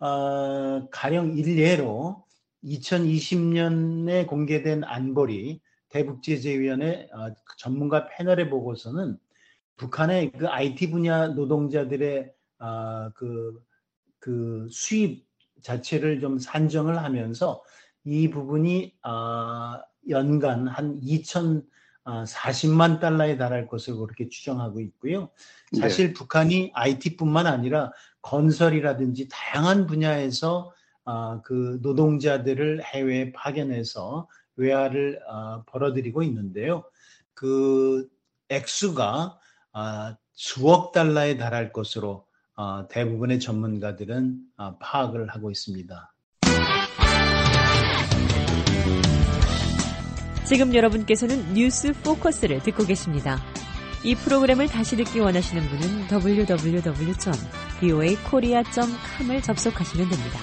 가령 일례로 이천이십 년에 공개된 안보리 대북제재위원회 전문가 패널의 보고서는 북한의 그 아이티 분야 노동자들의 그, 그 수입 자체를 좀 산정을 하면서 이 부분이 어, 연간 한 이천 사십만 달러에 달할 것으로 그렇게 추정하고 있고요. 사실 네. 북한이 아이티뿐만 아니라 건설이라든지 다양한 분야에서 그 노동자들을 해외에 파견해서 외화를 벌어들이고 있는데요. 그 액수가 수억 달러에 달할 것으로 대부분의 전문가들은 파악을 하고 있습니다. 지금 여러분께서는 뉴스 포커스를 듣고 계십니다. 이 프로그램을 다시 듣기 원하시는 분은 더블유 더블유 더블유 점 브이오에이 코리아 점 컴을 접속하시면 됩니다.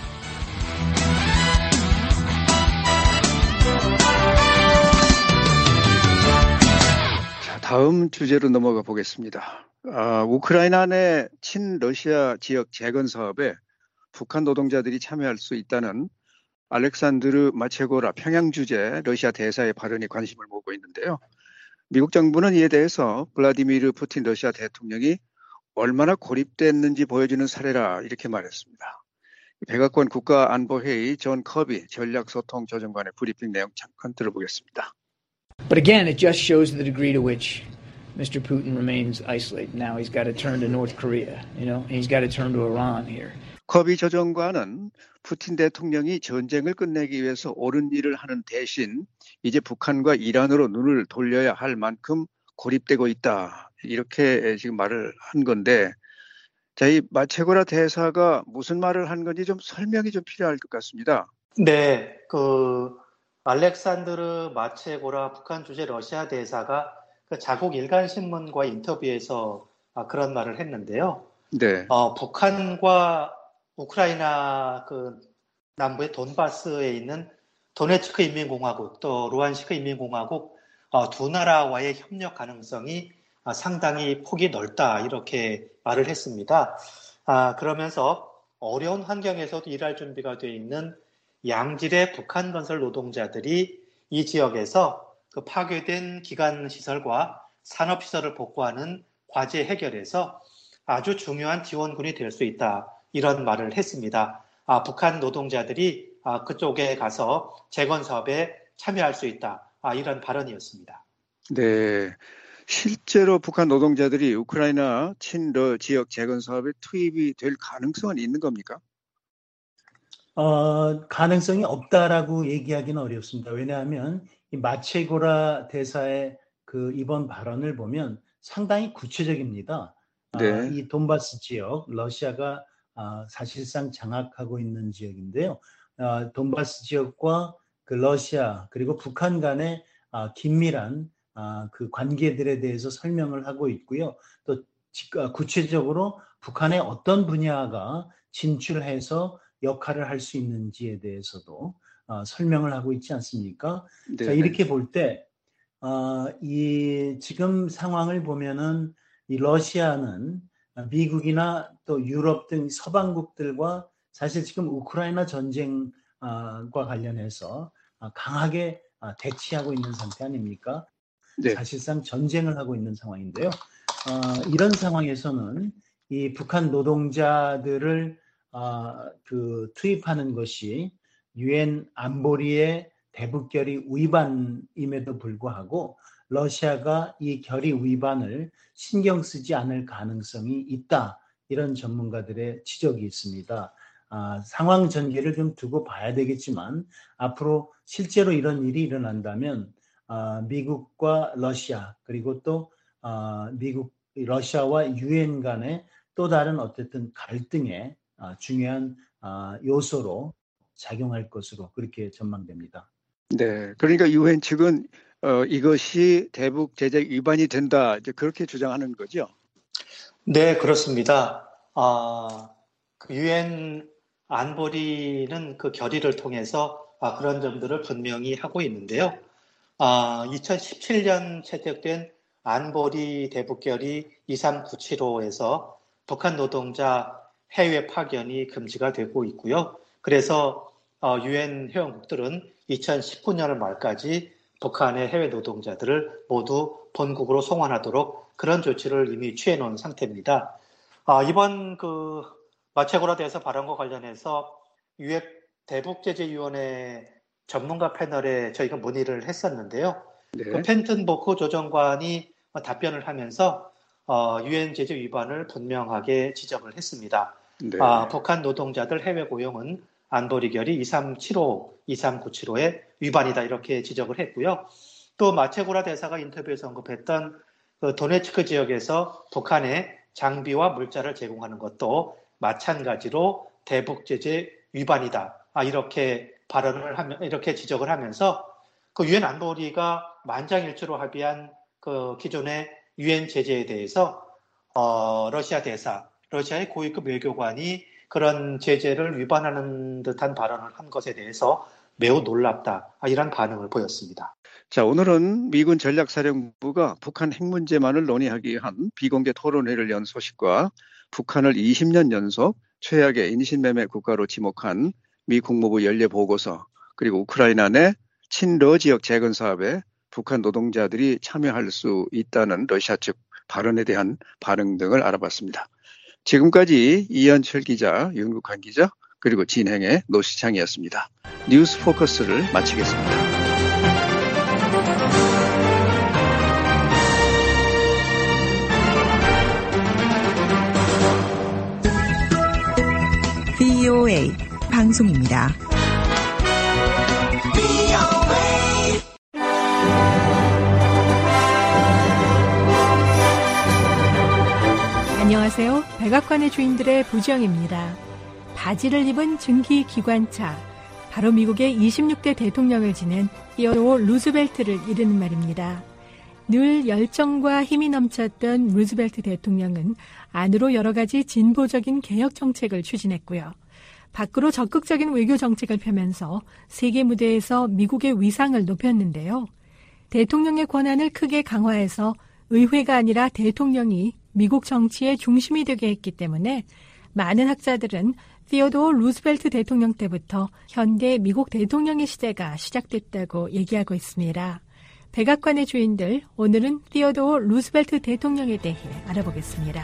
자, 다음 주제로 넘어가 보겠습니다. 아, 우크라이나 내 친러시아 지역 재건 사업에 북한 노동자들이 참여할 수 있다는 알렉산드르 마체고라 평양 주재 러시아 대사의 발언이 관심을 모으고 있는데요. 미국 정부는 이에 대해서 블라디미르 푸틴 러시아 대통령이 얼마나 고립됐는지 보여주는 사례라 이렇게 말했습니다. 백악관 국가안보회의 존 커비 전략소통조정관의 브리핑 내용 잠깐 들어보겠습니다. But again, it just shows the degree to which Mister Putin remains isolated. Now he's got to turn to North Korea, you know, and he's got to turn to Iran here. 커비 조정관은 푸틴 대통령이 전쟁을 끝내기 위해서 옳은 일을 하는 대신 이제 북한과 이란으로 눈을 돌려야 할 만큼 고립되고 있다. 이렇게 지금 말을 한 건데, 자, 이 마체고라 대사가 무슨 말을 한 건지 좀 설명이 좀 필요할 것 같습니다. 네, 그 알렉산드르 마체고라 북한 주재 러시아 대사가 그 자국 일간신문과 인터뷰에서 그런 말을 했는데요. 네. 어, 북한과 우크라이나 그 남부의 돈바스에 있는 도네츠크 인민공화국 또 루안시크 인민공화국 어, 두 나라와의 협력 가능성이 아, 상당히 폭이 넓다 이렇게 말을 했습니다. 아, 그러면서 어려운 환경에서도 일할 준비가 되어 있는 양질의 북한 건설 노동자들이 이 지역에서 그 파괴된 기간 시설과 산업 시설을 복구하는 과제 해결에서 아주 중요한 지원군이 될 수 있다. 이런 말을 했습니다. 아, 북한 노동자들이 아, 그쪽에 가서 재건 사업에 참여할 수 있다. 아, 이런 발언이었습니다. 네, 실제로 북한 노동자들이 우크라이나 친러 지역 재건 사업에 투입이 될 가능성은 있는 겁니까? 어, 가능성이 없다라고 얘기하기는 어렵습니다. 왜냐하면 이 마체고라 대사의 그 이번 발언을 보면 상당히 구체적입니다. 네. 어, 이 돈바스 지역, 러시아가 어, 사실상 장악하고 있는 지역인데요. 어, 돈바스 지역과 그 러시아 그리고 북한 간의 어, 긴밀한 어, 그 관계들에 대해서 설명을 하고 있고요. 또 구체적으로 북한의 어떤 분야가 진출해서 역할을 할 수 있는지에 대해서도 어, 설명을 하고 있지 않습니까? 네. 자, 이렇게 볼 때 어, 이 지금 상황을 보면은 이 러시아는 미국이나 또 유럽 등 서방국들과 사실 지금 우크라이나 전쟁과 관련해서 강하게 대치하고 있는 상태 아닙니까? 네. 사실상 전쟁을 하고 있는 상황인데요. 어, 이런 상황에서는 이 북한 노동자들을 어, 그 투입하는 것이 유엔 안보리의 대북 결의 위반임에도 불구하고 러시아가 이 결의 위반을 신경 쓰지 않을 가능성이 있다. 이런 전문가들의 지적이 있습니다. 아, 상황 전개를 좀 두고 봐야 되겠지만 앞으로 실제로 이런 일이 일어난다면 아, 미국과 러시아 그리고 또 아, 미국, 러시아와 유엔 간의 또 다른 어쨌든 갈등의 아, 중요한 아, 요소로 작용할 것으로 그렇게 전망됩니다. 네, 그러니까 유엔 측은 어, 이것이 대북 제재 위반이 된다 이제 그렇게 주장하는 거죠? 네, 그렇습니다. 아, 그 유엔 안보리는 그 결의를 통해서 아, 그런 점들을 분명히 하고 있는데요. 아, 이천십칠 년 채택된 안보리 대북결의 이삼구칠호에서 북한 노동자 해외 파견이 금지가 되고 있고요. 그래서 유엔 회원국들은 이천십구 년 말까지 북한의 해외 노동자들을 모두 본국으로 송환하도록 그런 조치를 이미 취해 놓은 상태입니다. 아, 이번 그 마체고라 대사 발언과 관련해서 유엔 대북제재위원회 전문가 패널에 저희가 문의를 했었는데요. 네. 그 펜튼 보코 조정관이 답변을 하면서 어, 유엔 제재 위반을 분명하게 지적을 했습니다. 네. 아, 북한 노동자들 해외 고용은 안보리결의 이삼칠오, 이삼구칠오의 위반이다 이렇게 지적을 했고요. 또 마체고라 대사가 인터뷰에서 언급했던 그 도네츠크 지역에서 북한에 장비와 물자를 제공하는 것도 마찬가지로 대북 제재 위반이다. 아, 이렇게 발언을 하면 이렇게 지적을 하면서 그 유엔 안보리가 만장일치로 합의한 그 기존의 유엔 제재에 대해서 어, 러시아 대사, 러시아의 고위급 외교관이 그런 제재를 위반하는 듯한 발언을 한 것에 대해서 매우 놀랍다. 아, 이런 반응을 보였습니다. 자, 오늘은 미군 전략사령부가 북한 핵 문제만을 논의하기 위한 비공개 토론회를 연 소식과 북한을 이십 년 연속 최악의 인신매매 국가로 지목한 미 국무부 연례 보고서, 그리고 우크라이나 내 친러 지역 재건 사업에 북한 노동자들이 참여할 수 있다는 러시아 측 발언에 대한 반응 등을 알아봤습니다. 지금까지 이현철 기자, 윤국환 기자, 그리고 진행의 노시창이었습니다. 뉴스 포커스를 마치겠습니다. 브이오에이 방송입니다. 안녕하세요. 백악관의 주인들의 부지영입니다. 바지를 입은 증기기관차, 바로 미국의 이십육 대 대통령을 지낸 티오도어 루즈벨트를 이르는 말입니다. 늘 열정과 힘이 넘쳤던 루즈벨트 대통령은 안으로 여러 가지 진보적인 개혁 정책을 추진했고요. 밖으로 적극적인 외교 정책을 펴면서 세계 무대에서 미국의 위상을 높였는데요. 대통령의 권한을 크게 강화해서 의회가 아니라 대통령이 미국 정치의 중심이 되게 했기 때문에 많은 학자들은 티오도어 루즈벨트 대통령 때부터 현대 미국 대통령의 시대가 시작됐다고 얘기하고 있습니다. 백악관의 주인들, 오늘은 티오도어 루즈벨트 대통령에 대해 알아보겠습니다.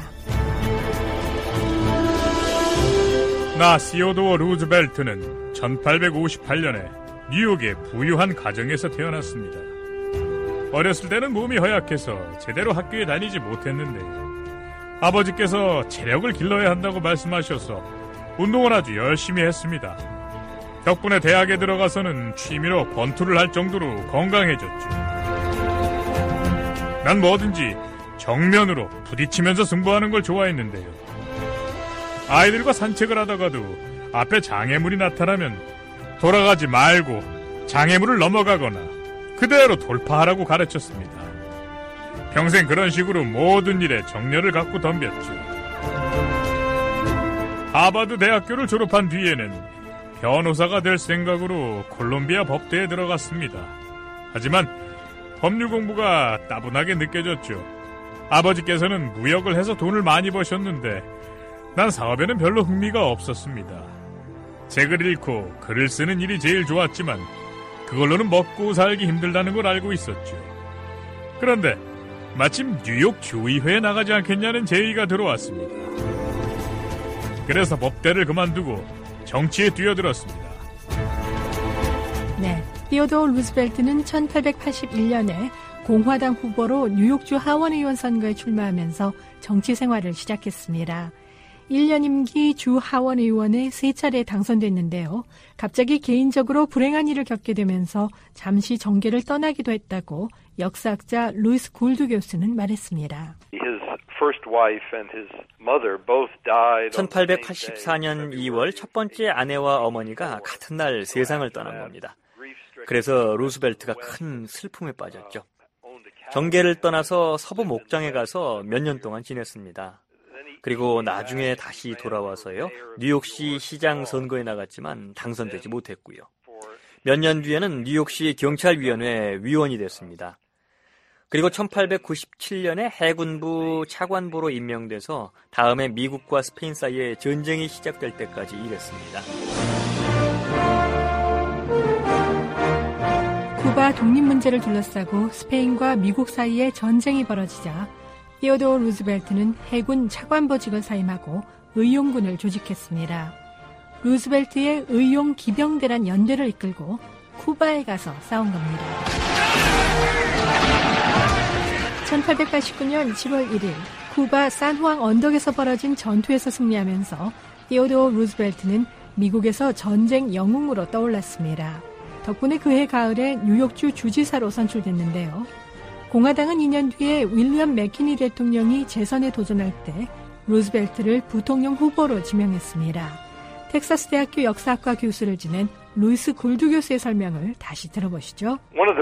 나 시오도어 루즈벨트는 천팔백오십팔 년에 뉴욕의 부유한 가정에서 태어났습니다. 어렸을 때는 몸이 허약해서 제대로 학교에 다니지 못했는데 아버지께서 체력을 길러야 한다고 말씀하셔서 운동을 아주 열심히 했습니다. 덕분에 대학에 들어가서는 취미로 권투를 할 정도로 건강해졌죠. 난 뭐든지 정면으로 부딪히면서 승부하는 걸 좋아했는데요. 아이들과 산책을 하다가도 앞에 장애물이 나타나면 돌아가지 말고 장애물을 넘어가거나 그대로 돌파하라고 가르쳤습니다. 평생 그런 식으로 모든 일에 정열을 갖고 덤볐죠. 하버드 대학교를 졸업한 뒤에는 변호사가 될 생각으로 콜롬비아 법대에 들어갔습니다. 하지만 법률 공부가 따분하게 느껴졌죠. 아버지께서는 무역을 해서 돈을 많이 버셨는데 난 사업에는 별로 흥미가 없었습니다. 책을 읽고 글을 쓰는 일이 제일 좋았지만 그걸로는 먹고 살기 힘들다는 걸 알고 있었죠. 그런데 마침 뉴욕 주의회에 나가지 않겠냐는 제의가 들어왔습니다. 그래서 법대를 그만두고 정치에 뛰어들었습니다. 네, 티오도어 루즈벨트는 천팔백팔십일 년에 공화당 후보로 뉴욕주 하원의원 선거에 출마하면서 정치 생활을 시작했습니다. 일 년 임기 주 하원의원에 세 차례 당선됐는데요. 갑자기 개인적으로 불행한 일을 겪게 되면서 잠시 정계를 떠나기도 했다고 역사학자 루이스 굴드 교수는 말했습니다. 천팔백팔십사 년 이월 첫 번째 아내와 어머니가 같은 날 세상을 떠난 겁니다. 그래서 루스벨트가 큰 슬픔에 빠졌죠. 정계를 떠나서 서부 목장에 가서 몇 년 동안 지냈습니다. 그리고 나중에 다시 돌아와서요. 뉴욕시 시장 선거에 나갔지만 당선되지 못했고요. 몇 년 뒤에는 뉴욕시 경찰위원회 위원이 됐습니다. 그리고 천팔백구십칠 년에 해군부 차관보로 임명돼서 다음에 미국과 스페인 사이에 전쟁이 시작될 때까지 일했습니다. 쿠바 독립 문제를 둘러싸고 스페인과 미국 사이에 전쟁이 벌어지자 티오도어 루즈벨트는 해군 차관보직을 사임하고 의용군을 조직했습니다. 루즈벨트의 의용 기병대란 연대를 이끌고 쿠바에 가서 싸운 겁니다. 천팔백팔십구 년 칠월 일일 쿠바 산후앙 언덕에서 벌어진 전투에서 승리하면서 티오도어 루즈벨트는 미국에서 전쟁 영웅으로 떠올랐습니다. 덕분에 그해 가을에 뉴욕주 주지사로 선출됐는데요. 공화당은 이 년 뒤에 윌리엄 맥키니 대통령이 재선에 도전할 때 루즈벨트를 부통령 후보로 지명했습니다. 텍사스 대학교 역사학과 교수를 지낸 루이스 굴두 교수의 설명을 다시 들어보시죠.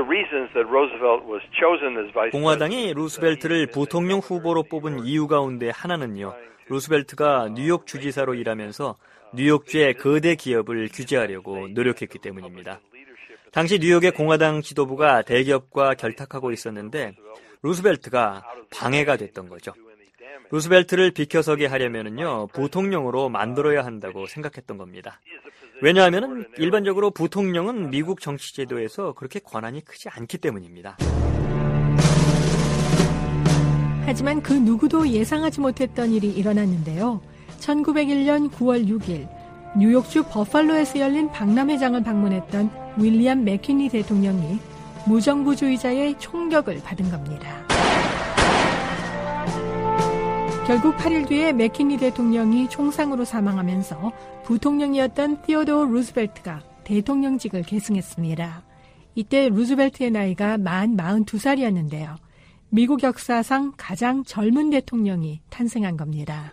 공화당이 루스벨트를 부통령 후보로 뽑은 이유 가운데 하나는요. 루스벨트가 뉴욕 주지사로 일하면서 뉴욕주의 거대 기업을 규제하려고 노력했기 때문입니다. 당시 뉴욕의 공화당 지도부가 대기업과 결탁하고 있었는데 루스벨트가 방해가 됐던 거죠. 루스벨트를 비켜서게 하려면은요, 부통령으로 만들어야 한다고 생각했던 겁니다. 왜냐하면 일반적으로 부통령은 미국 정치 제도에서 그렇게 권한이 크지 않기 때문입니다. 하지만 그 누구도 예상하지 못했던 일이 일어났는데요. 천구백일 년 구월 육일 뉴욕주 버팔로에서 열린 박람회장을 방문했던 윌리엄 맥키니 대통령이 무정부주의자의 총격을 받은 겁니다. 결국 팔 일 뒤에 맥키니 대통령이 총상으로 사망하면서 부통령이었던 티오도어 루즈벨트가 대통령직을 계승했습니다. 이때 루즈벨트의 나이가 만 마흔두 살이었는데요. 미국 역사상 가장 젊은 대통령이 탄생한 겁니다.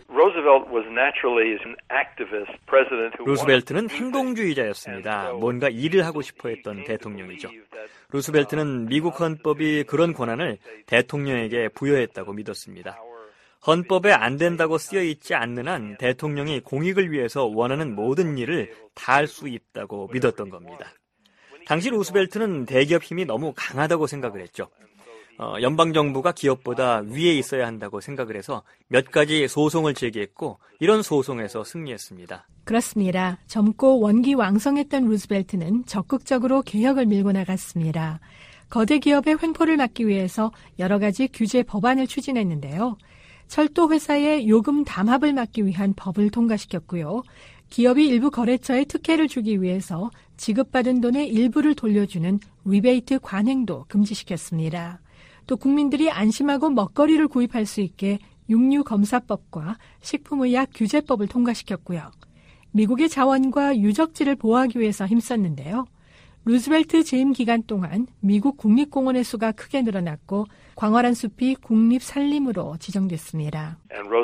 루스벨트는 행동주의자였습니다. 뭔가 일을 하고 싶어 했던 대통령이죠. 루스벨트는 미국 헌법이 그런 권한을 대통령에게 부여했다고 믿었습니다. 헌법에 안 된다고 쓰여 있지 않는 한 대통령이 공익을 위해서 원하는 모든 일을 다 할 수 있다고 믿었던 겁니다. 당시 루스벨트는 대기업 힘이 너무 강하다고 생각을 했죠. 어, 연방정부가 기업보다 위에 있어야 한다고 생각을 해서 몇 가지 소송을 제기했고 이런 소송에서 승리했습니다. 그렇습니다. 젊고 원기 왕성했던 루스벨트는 적극적으로 개혁을 밀고 나갔습니다. 거대 기업의 횡포를 막기 위해서 여러 가지 규제 법안을 추진했는데요. 철도 회사의 요금 담합을 막기 위한 법을 통과시켰고요. 기업이 일부 거래처에 특혜를 주기 위해서 지급받은 돈의 일부를 돌려주는 리베이트 관행도 금지시켰습니다. 또 국민들이 안심하고 먹거리를 구입할 수 있게 육류검사법과 식품의약 규제법을 통과시켰고요. 미국의 자원과 유적지를 보호하기 위해서 힘썼는데요. 루즈벨트 재임 기간 동안 미국 국립공원의 수가 크게 늘어났고 광활한 숲이 국립산림으로 지정됐습니다.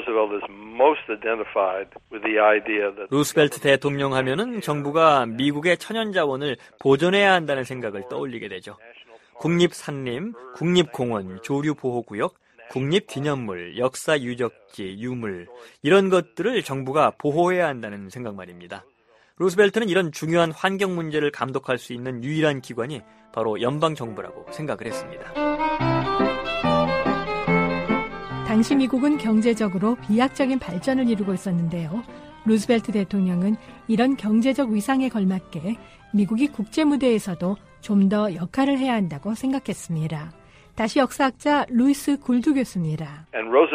루스벨트 대통령 하면은 정부가 미국의 천연자원을 보존해야 한다는 생각을 떠올리게 되죠. 국립산림, 국립공원, 조류보호구역, 국립기념물, 역사유적지, 유물 이런 것들을 정부가 보호해야 한다는 생각 말입니다. 루스벨트는 이런 중요한 환경 문제를 감독할 수 있는 유일한 기관이 바로 연방정부라고 생각을 했습니다. 당시 미국은 경제적으로 비약적인 발전을 이루고 있었는데요. 루스벨트 대통령은 이런 경제적 위상에 걸맞게 미국이 국제무대에서도 좀 더 역할을 해야 한다고 생각했습니다. 다시 역사학자 루이스 굴두 교수입니다.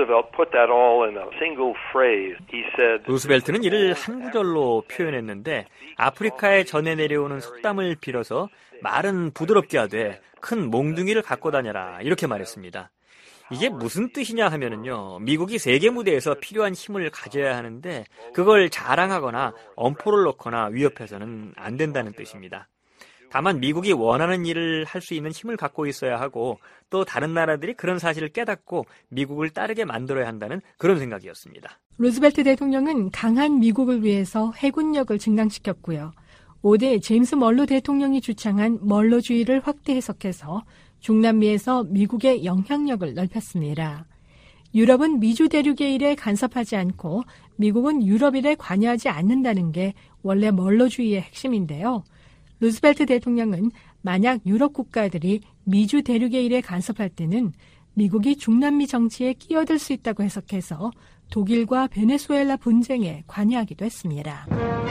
루스벨트는 이를 한 구절로 표현했는데 아프리카에 전해 내려오는 속담을 빌어서 말은 부드럽게 하되 큰 몽둥이를 갖고 다녀라 이렇게 말했습니다. 이게 무슨 뜻이냐 하면은요, 미국이 세계 무대에서 필요한 힘을 가져야 하는데 그걸 자랑하거나 엄포를 놓거나 위협해서는 안 된다는 뜻입니다. 다만 미국이 원하는 일을 할 수 있는 힘을 갖고 있어야 하고 또 다른 나라들이 그런 사실을 깨닫고 미국을 따르게 만들어야 한다는 그런 생각이었습니다. 루스벨트 대통령은 강한 미국을 위해서 해군력을 증강시켰고요. 오 대 제임스 멀로 대통령이 주창한 멀로주의를 확대 해석해서 중남미에서 미국의 영향력을 넓혔습니다. 유럽은 미주 대륙의 일에 간섭하지 않고 미국은 유럽 일에 관여하지 않는다는 게 원래 멀로주의의 핵심인데요. 루스벨트 대통령은 만약 유럽 국가들이 미주 대륙의 일에 간섭할 때는 미국이 중남미 정치에 끼어들 수 있다고 해석해서 독일과 베네수엘라 분쟁에 관여하기도 했습니다.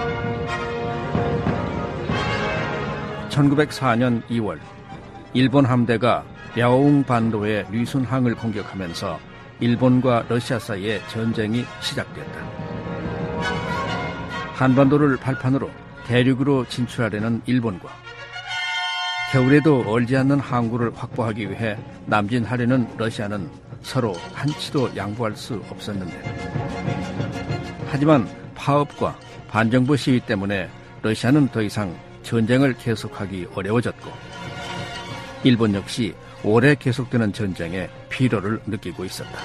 천구백사 년 이월 일본 함대가 야오웅 반도의 류순항을 공격하면서 일본과 러시아 사이에 전쟁이 시작됐다. 한반도를 발판으로 대륙으로 진출하려는 일본과 겨울에도 얼지 않는 항구를 확보하기 위해 남진하려는 러시아는 서로 한치도 양보할 수 없었는데, 하지만 파업과 반정부 시위 때문에 러시아는 더 이상 전쟁을 계속하기 어려워졌고, 일본 역시 오래 계속되는 전쟁에 피로를 느끼고 있었다.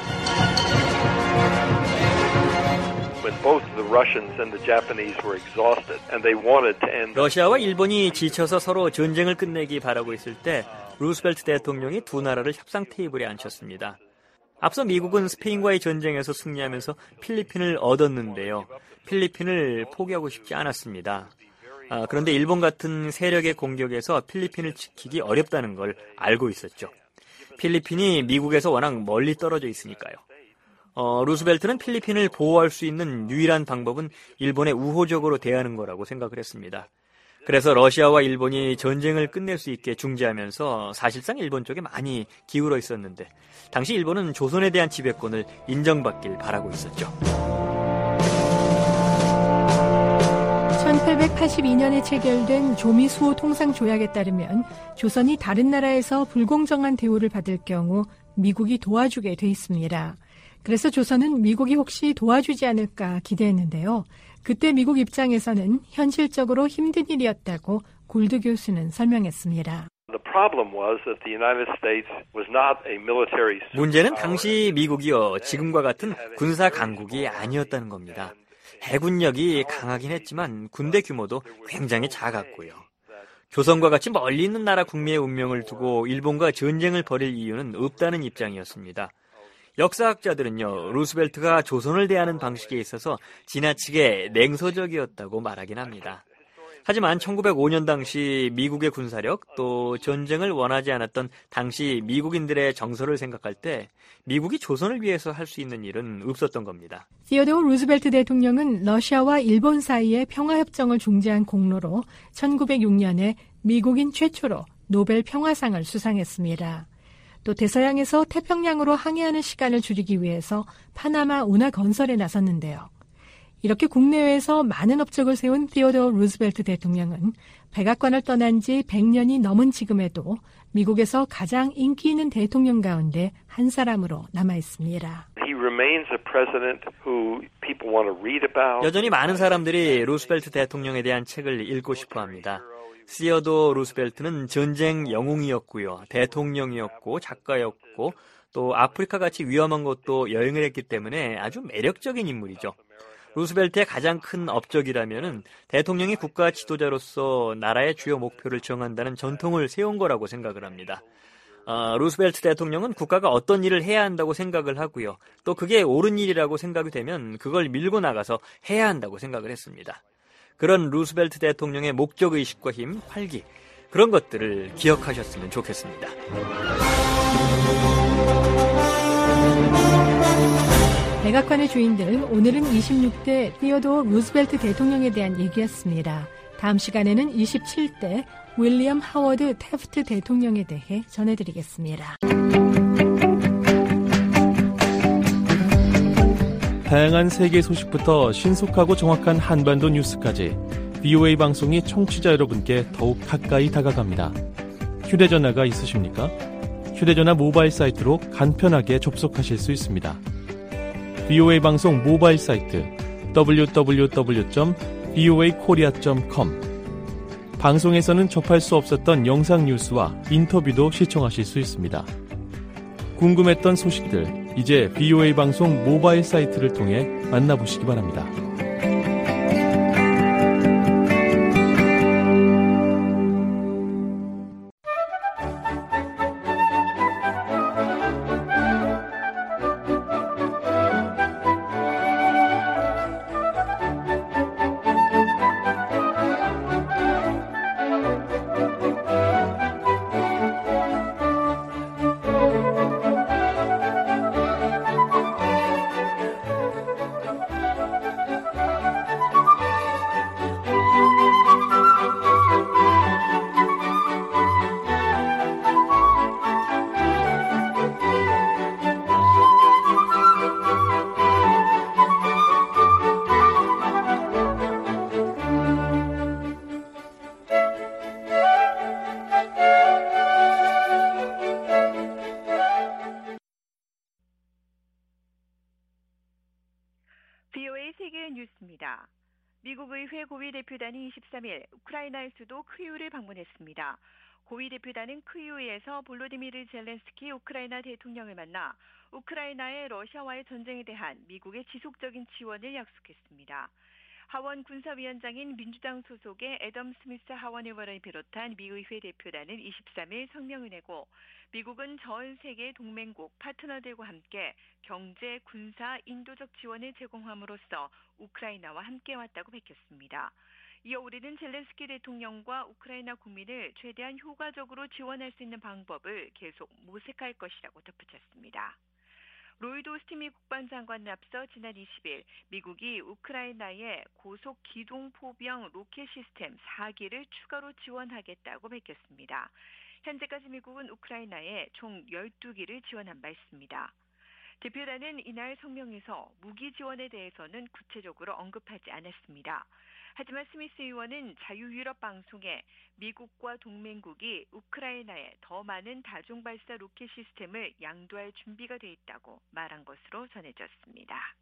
러시아와 일본이 지쳐서 서로 전쟁을 끝내기 바라고 있을 때 루스벨트 대통령이 두 나라를 협상 테이블에 앉혔습니다. 앞서 미국은 스페인과의 전쟁에서 승리하면서 필리핀을 얻었는데요. 필리핀을 포기하고 싶지 않았습니다. 아, 그런데 일본 같은 세력의 공격에서 필리핀을 지키기 어렵다는 걸 알고 있었죠. 필리핀이 미국에서 워낙 멀리 떨어져 있으니까요. 어, 루스벨트는 필리핀을 보호할 수 있는 유일한 방법은 일본에 우호적으로 대하는 거라고 생각을 했습니다. 그래서 러시아와 일본이 전쟁을 끝낼 수 있게 중재하면서 사실상 일본 쪽에 많이 기울어 있었는데, 당시 일본은 조선에 대한 지배권을 인정받길 바라고 있었죠. 천팔백팔십이 년에 체결된 조미수호 통상조약에 따르면 조선이 다른 나라에서 불공정한 대우를 받을 경우 미국이 도와주게 돼 있습니다. 그래서 조선은 미국이 혹시 도와주지 않을까 기대했는데요. 그때 미국 입장에서는 현실적으로 힘든 일이었다고 골드 교수는 설명했습니다. 문제는 당시 미국이요, 지금과 같은 군사 강국이 아니었다는 겁니다. 해군력이 강하긴 했지만 군대 규모도 굉장히 작았고요. 조선과 같이 멀리 있는 나라 국민의 운명을 두고 일본과 전쟁을 벌일 이유는 없다는 입장이었습니다. 역사학자들은요, 루스벨트가 조선을 대하는 방식에 있어서 지나치게 냉소적이었다고 말하긴 합니다. 하지만 천구백오 년 당시 미국의 군사력, 또 전쟁을 원하지 않았던 당시 미국인들의 정서를 생각할 때 미국이 조선을 위해서 할 수 있는 일은 없었던 겁니다. 시어도어 루스벨트 대통령은 러시아와 일본 사이의 평화협정을 중재한 공로로 천구백육 년에 미국인 최초로 노벨 평화상을 수상했습니다. 또 대서양에서 태평양으로 항해하는 시간을 줄이기 위해서 파나마 운하 건설에 나섰는데요. 이렇게 국내외에서 많은 업적을 세운 시어도어 루스벨트 대통령은 백악관을 떠난 지 백 년이 넘은 지금에도 미국에서 가장 인기 있는 대통령 가운데 한 사람으로 남아 있습니다. 여전히 많은 사람들이 루스벨트 대통령에 대한 책을 읽고 싶어 합니다. 시어도어 루스벨트는 전쟁 영웅이었고요, 대통령이었고, 작가였고, 또 아프리카같이 위험한 곳도 여행을 했기 때문에 아주 매력적인 인물이죠. 루스벨트의 가장 큰 업적이라면은 대통령이 국가 지도자로서 나라의 주요 목표를 정한다는 전통을 세운 거라고 생각을 합니다. 어, 루스벨트 대통령은 국가가 어떤 일을 해야 한다고 생각을 하고요, 또 그게 옳은 일이라고 생각이 되면 그걸 밀고 나가서 해야 한다고 생각을 했습니다. 그런 루스벨트 대통령의 목적의식과 힘, 활기, 그런 것들을 기억하셨으면 좋겠습니다. 백악관의 주인들, 오늘은 이십육 대 시어도어 루스벨트 대통령에 대한 얘기였습니다. 다음 시간에는 이십칠 대 윌리엄 하워드 태프트 대통령에 대해 전해드리겠습니다. 다양한 세계 소식부터 신속하고 정확한 한반도 뉴스까지 브이오에이 방송이 청취자 여러분께 더욱 가까이 다가갑니다. 휴대전화가 있으십니까? 휴대전화 모바일 사이트로 간편하게 접속하실 수 있습니다. 브이오에이 방송 모바일 사이트 더블유 더블유 더블유 점 브이오에이 코리아 점 컴. 방송에서는 접할 수 없었던 영상 뉴스와 인터뷰도 시청하실 수 있습니다. 궁금했던 소식들, 이제 브이오에이 방송 모바일 사이트를 통해 만나보시기 바랍니다. 비오에이 세계 뉴스입니다. 미국 의회 고위 대표단이 이십삼 일 우크라이나의 수도 크이우를 방문했습니다. 고위 대표단은 크이우에서 볼로디미르 젤렌스키 우크라이나 대통령을 만나 우크라이나의 러시아와의 전쟁에 대한 미국의 지속적인 지원을 약속했습니다. 하원 군사위원장인 민주당 소속의 애덤 스미스 하원 의원을 비롯한 미 의회 대표단은 이십삼 일 성명을 내고 미국은 전 세계 동맹국 파트너들과 함께 경제, 군사, 인도적 지원을 제공함으로써 우크라이나와 함께 왔다고 밝혔습니다. 이어 우리는 젤렌스키 대통령과 우크라이나 국민을 최대한 효과적으로 지원할 수 있는 방법을 계속 모색할 것이라고 덧붙였습니다. 로이드 오스틴 미 국방장관은 앞서 지난 이십 일 미국이 우크라이나에 고속 기동포병 로켓 시스템 네 기를 추가로 지원하겠다고 밝혔습니다. 현재까지 미국은 우크라이나에 총 열두 기를 지원한 바 있습니다. 대표단은 이날 성명에서 무기 지원에 대해서는 구체적으로 언급하지 않았습니다. 하지만 스미스 의원은 자유유럽 방송에 미국과 동맹국이 우크라이나에 더 많은 다중발사 로켓 시스템을 양도할 준비가 돼 있다고 말한 것으로 전해졌습니다.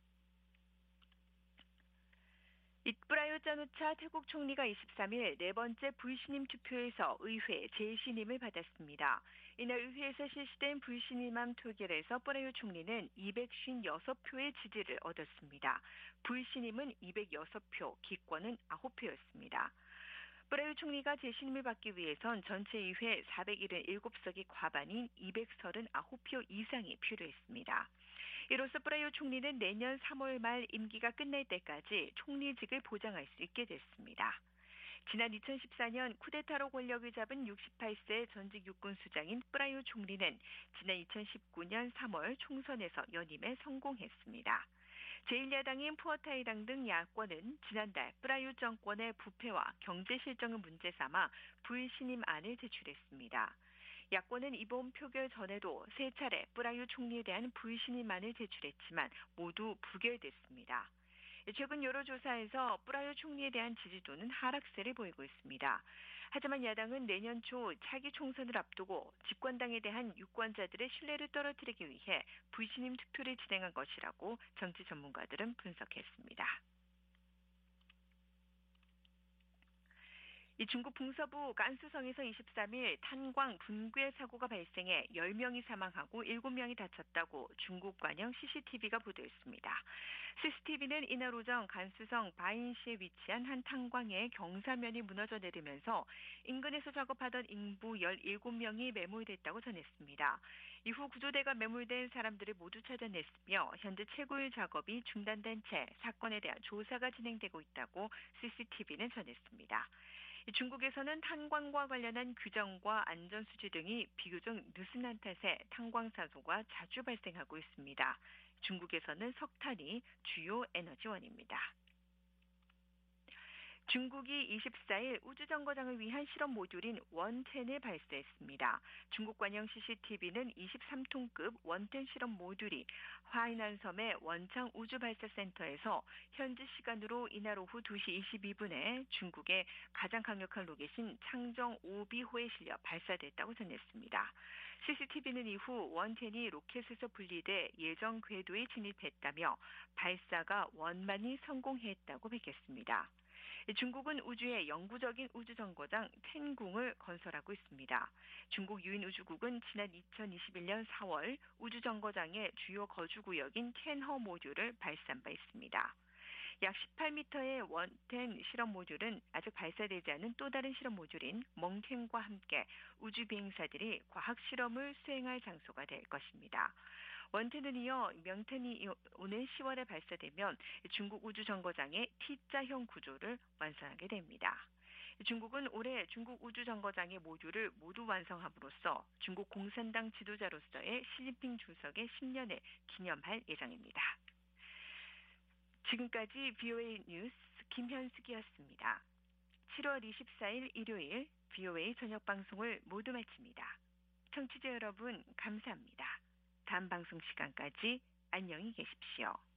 이브라유 짠오차 태국 총리가 이십삼 일 네 번째 불신임 투표에서 의회 재신임을 받았습니다. 이날 의회에서 실시된 불신임함 표결에서 브라유 총리는 이백오십육 표의 지지를 얻었습니다. 불신임은 이백육 표, 기권은 아홉 표였습니다. 브라유 총리가 재신임을 받기 위해선 전체 의회 사백칠십칠 석이 과반인 이백삼십구 표 이상이 필요했습니다. 이로써 브라유 총리는 내년 삼월 말 임기가 끝날 때까지 총리직을 보장할 수 있게 됐습니다. 지난 이천십사 년 쿠데타로 권력을 잡은 육십팔 세 전직 육군 수장인 브라유 총리는 지난 이천십구 년 삼월 총선에서 연임에 성공했습니다. 제일 야당인 푸어타이당 등 야권은 지난달 브라유 정권의 부패와 경제 실정을 문제 삼아 불신임안을 제출했습니다. 야권은 이번 표결 전에도 세 차례 브라유 총리에 대한 불신임안을 제출했지만 모두 부결됐습니다. 최근 여론조사에서 브라유 총리에 대한 지지도는 하락세를 보이고 있습니다. 하지만 야당은 내년 초 차기 총선을 앞두고 집권당에 대한 유권자들의 신뢰를 떨어뜨리기 위해 불신임 투표를 진행한 것이라고 정치 전문가들은 분석했습니다. 이 중국 북서부 간수성에서 이십삼 일 탄광 분괴 사고가 발생해 열 명이 사망하고 일곱 명이 다쳤다고 중국 관영 씨씨티비가 보도했습니다. 씨씨티비는 이날 오전 간수성 바인시에 위치한 한 탄광의 경사면이 무너져 내리면서 인근에서 작업하던 인부 열일곱 명이 매몰됐다고 전했습니다. 이후 구조대가 매몰된 사람들을 모두 찾아냈으며 현재 채굴 작업이 중단된 채 사건에 대한 조사가 진행되고 있다고 씨씨티비는 전했습니다. 중국에서는 탄광과 관련한 규정과 안전수칙 등이 비교적 느슨한 탓에 탄광 사고가 자주 발생하고 있습니다. 중국에서는 석탄이 주요 에너지원입니다. 중국이 이십사 일 우주정거장을 위한 실험 모듈인 원텐을 발사했습니다. 중국 관영 씨씨티비는 이십삼 톤급 원텐 실험 모듈이 화이난섬의 원창 우주발사센터에서 현지 시간으로 이날 오후 두 시 이십이 분에 중국의 가장 강력한 로켓인 창정 오 비호에 실려 발사됐다고 전했습니다. 씨씨티비는 이후 원텐이 로켓에서 분리돼 예정 궤도에 진입했다며 발사가 원만히 성공했다고 밝혔습니다. 중국은 우주의 영구적인 우주정거장 텐궁을 건설하고 있습니다. 중국 유인우주국은 지난 이천이십일 년 사월 우주정거장의 주요 거주구역인 텐허 모듈을 발사한 바 있습니다. 약 십팔 미터의 원텐 실험 모듈은 아직 발사되지 않은 또 다른 실험 모듈인 멍텐과 함께 우주 비행사들이 과학 실험을 수행할 장소가 될 것입니다. 원텐은 이어 명텐이 오는 시월에 발사되면 중국 우주정거장의 T자형 구조를 완성하게 됩니다. 중국은 올해 중국 우주정거장의 모듈을 모두 완성함으로써 중국 공산당 지도자로서의 시진핑 주석의 십 년을 기념할 예정입니다. 지금까지 비오에이 뉴스 김현숙이었습니다. 칠월 이십사일 일요일 비오에이 저녁 방송을 모두 마칩니다. 청취자 여러분 감사합니다. 다음 방송 시간까지 안녕히 계십시오.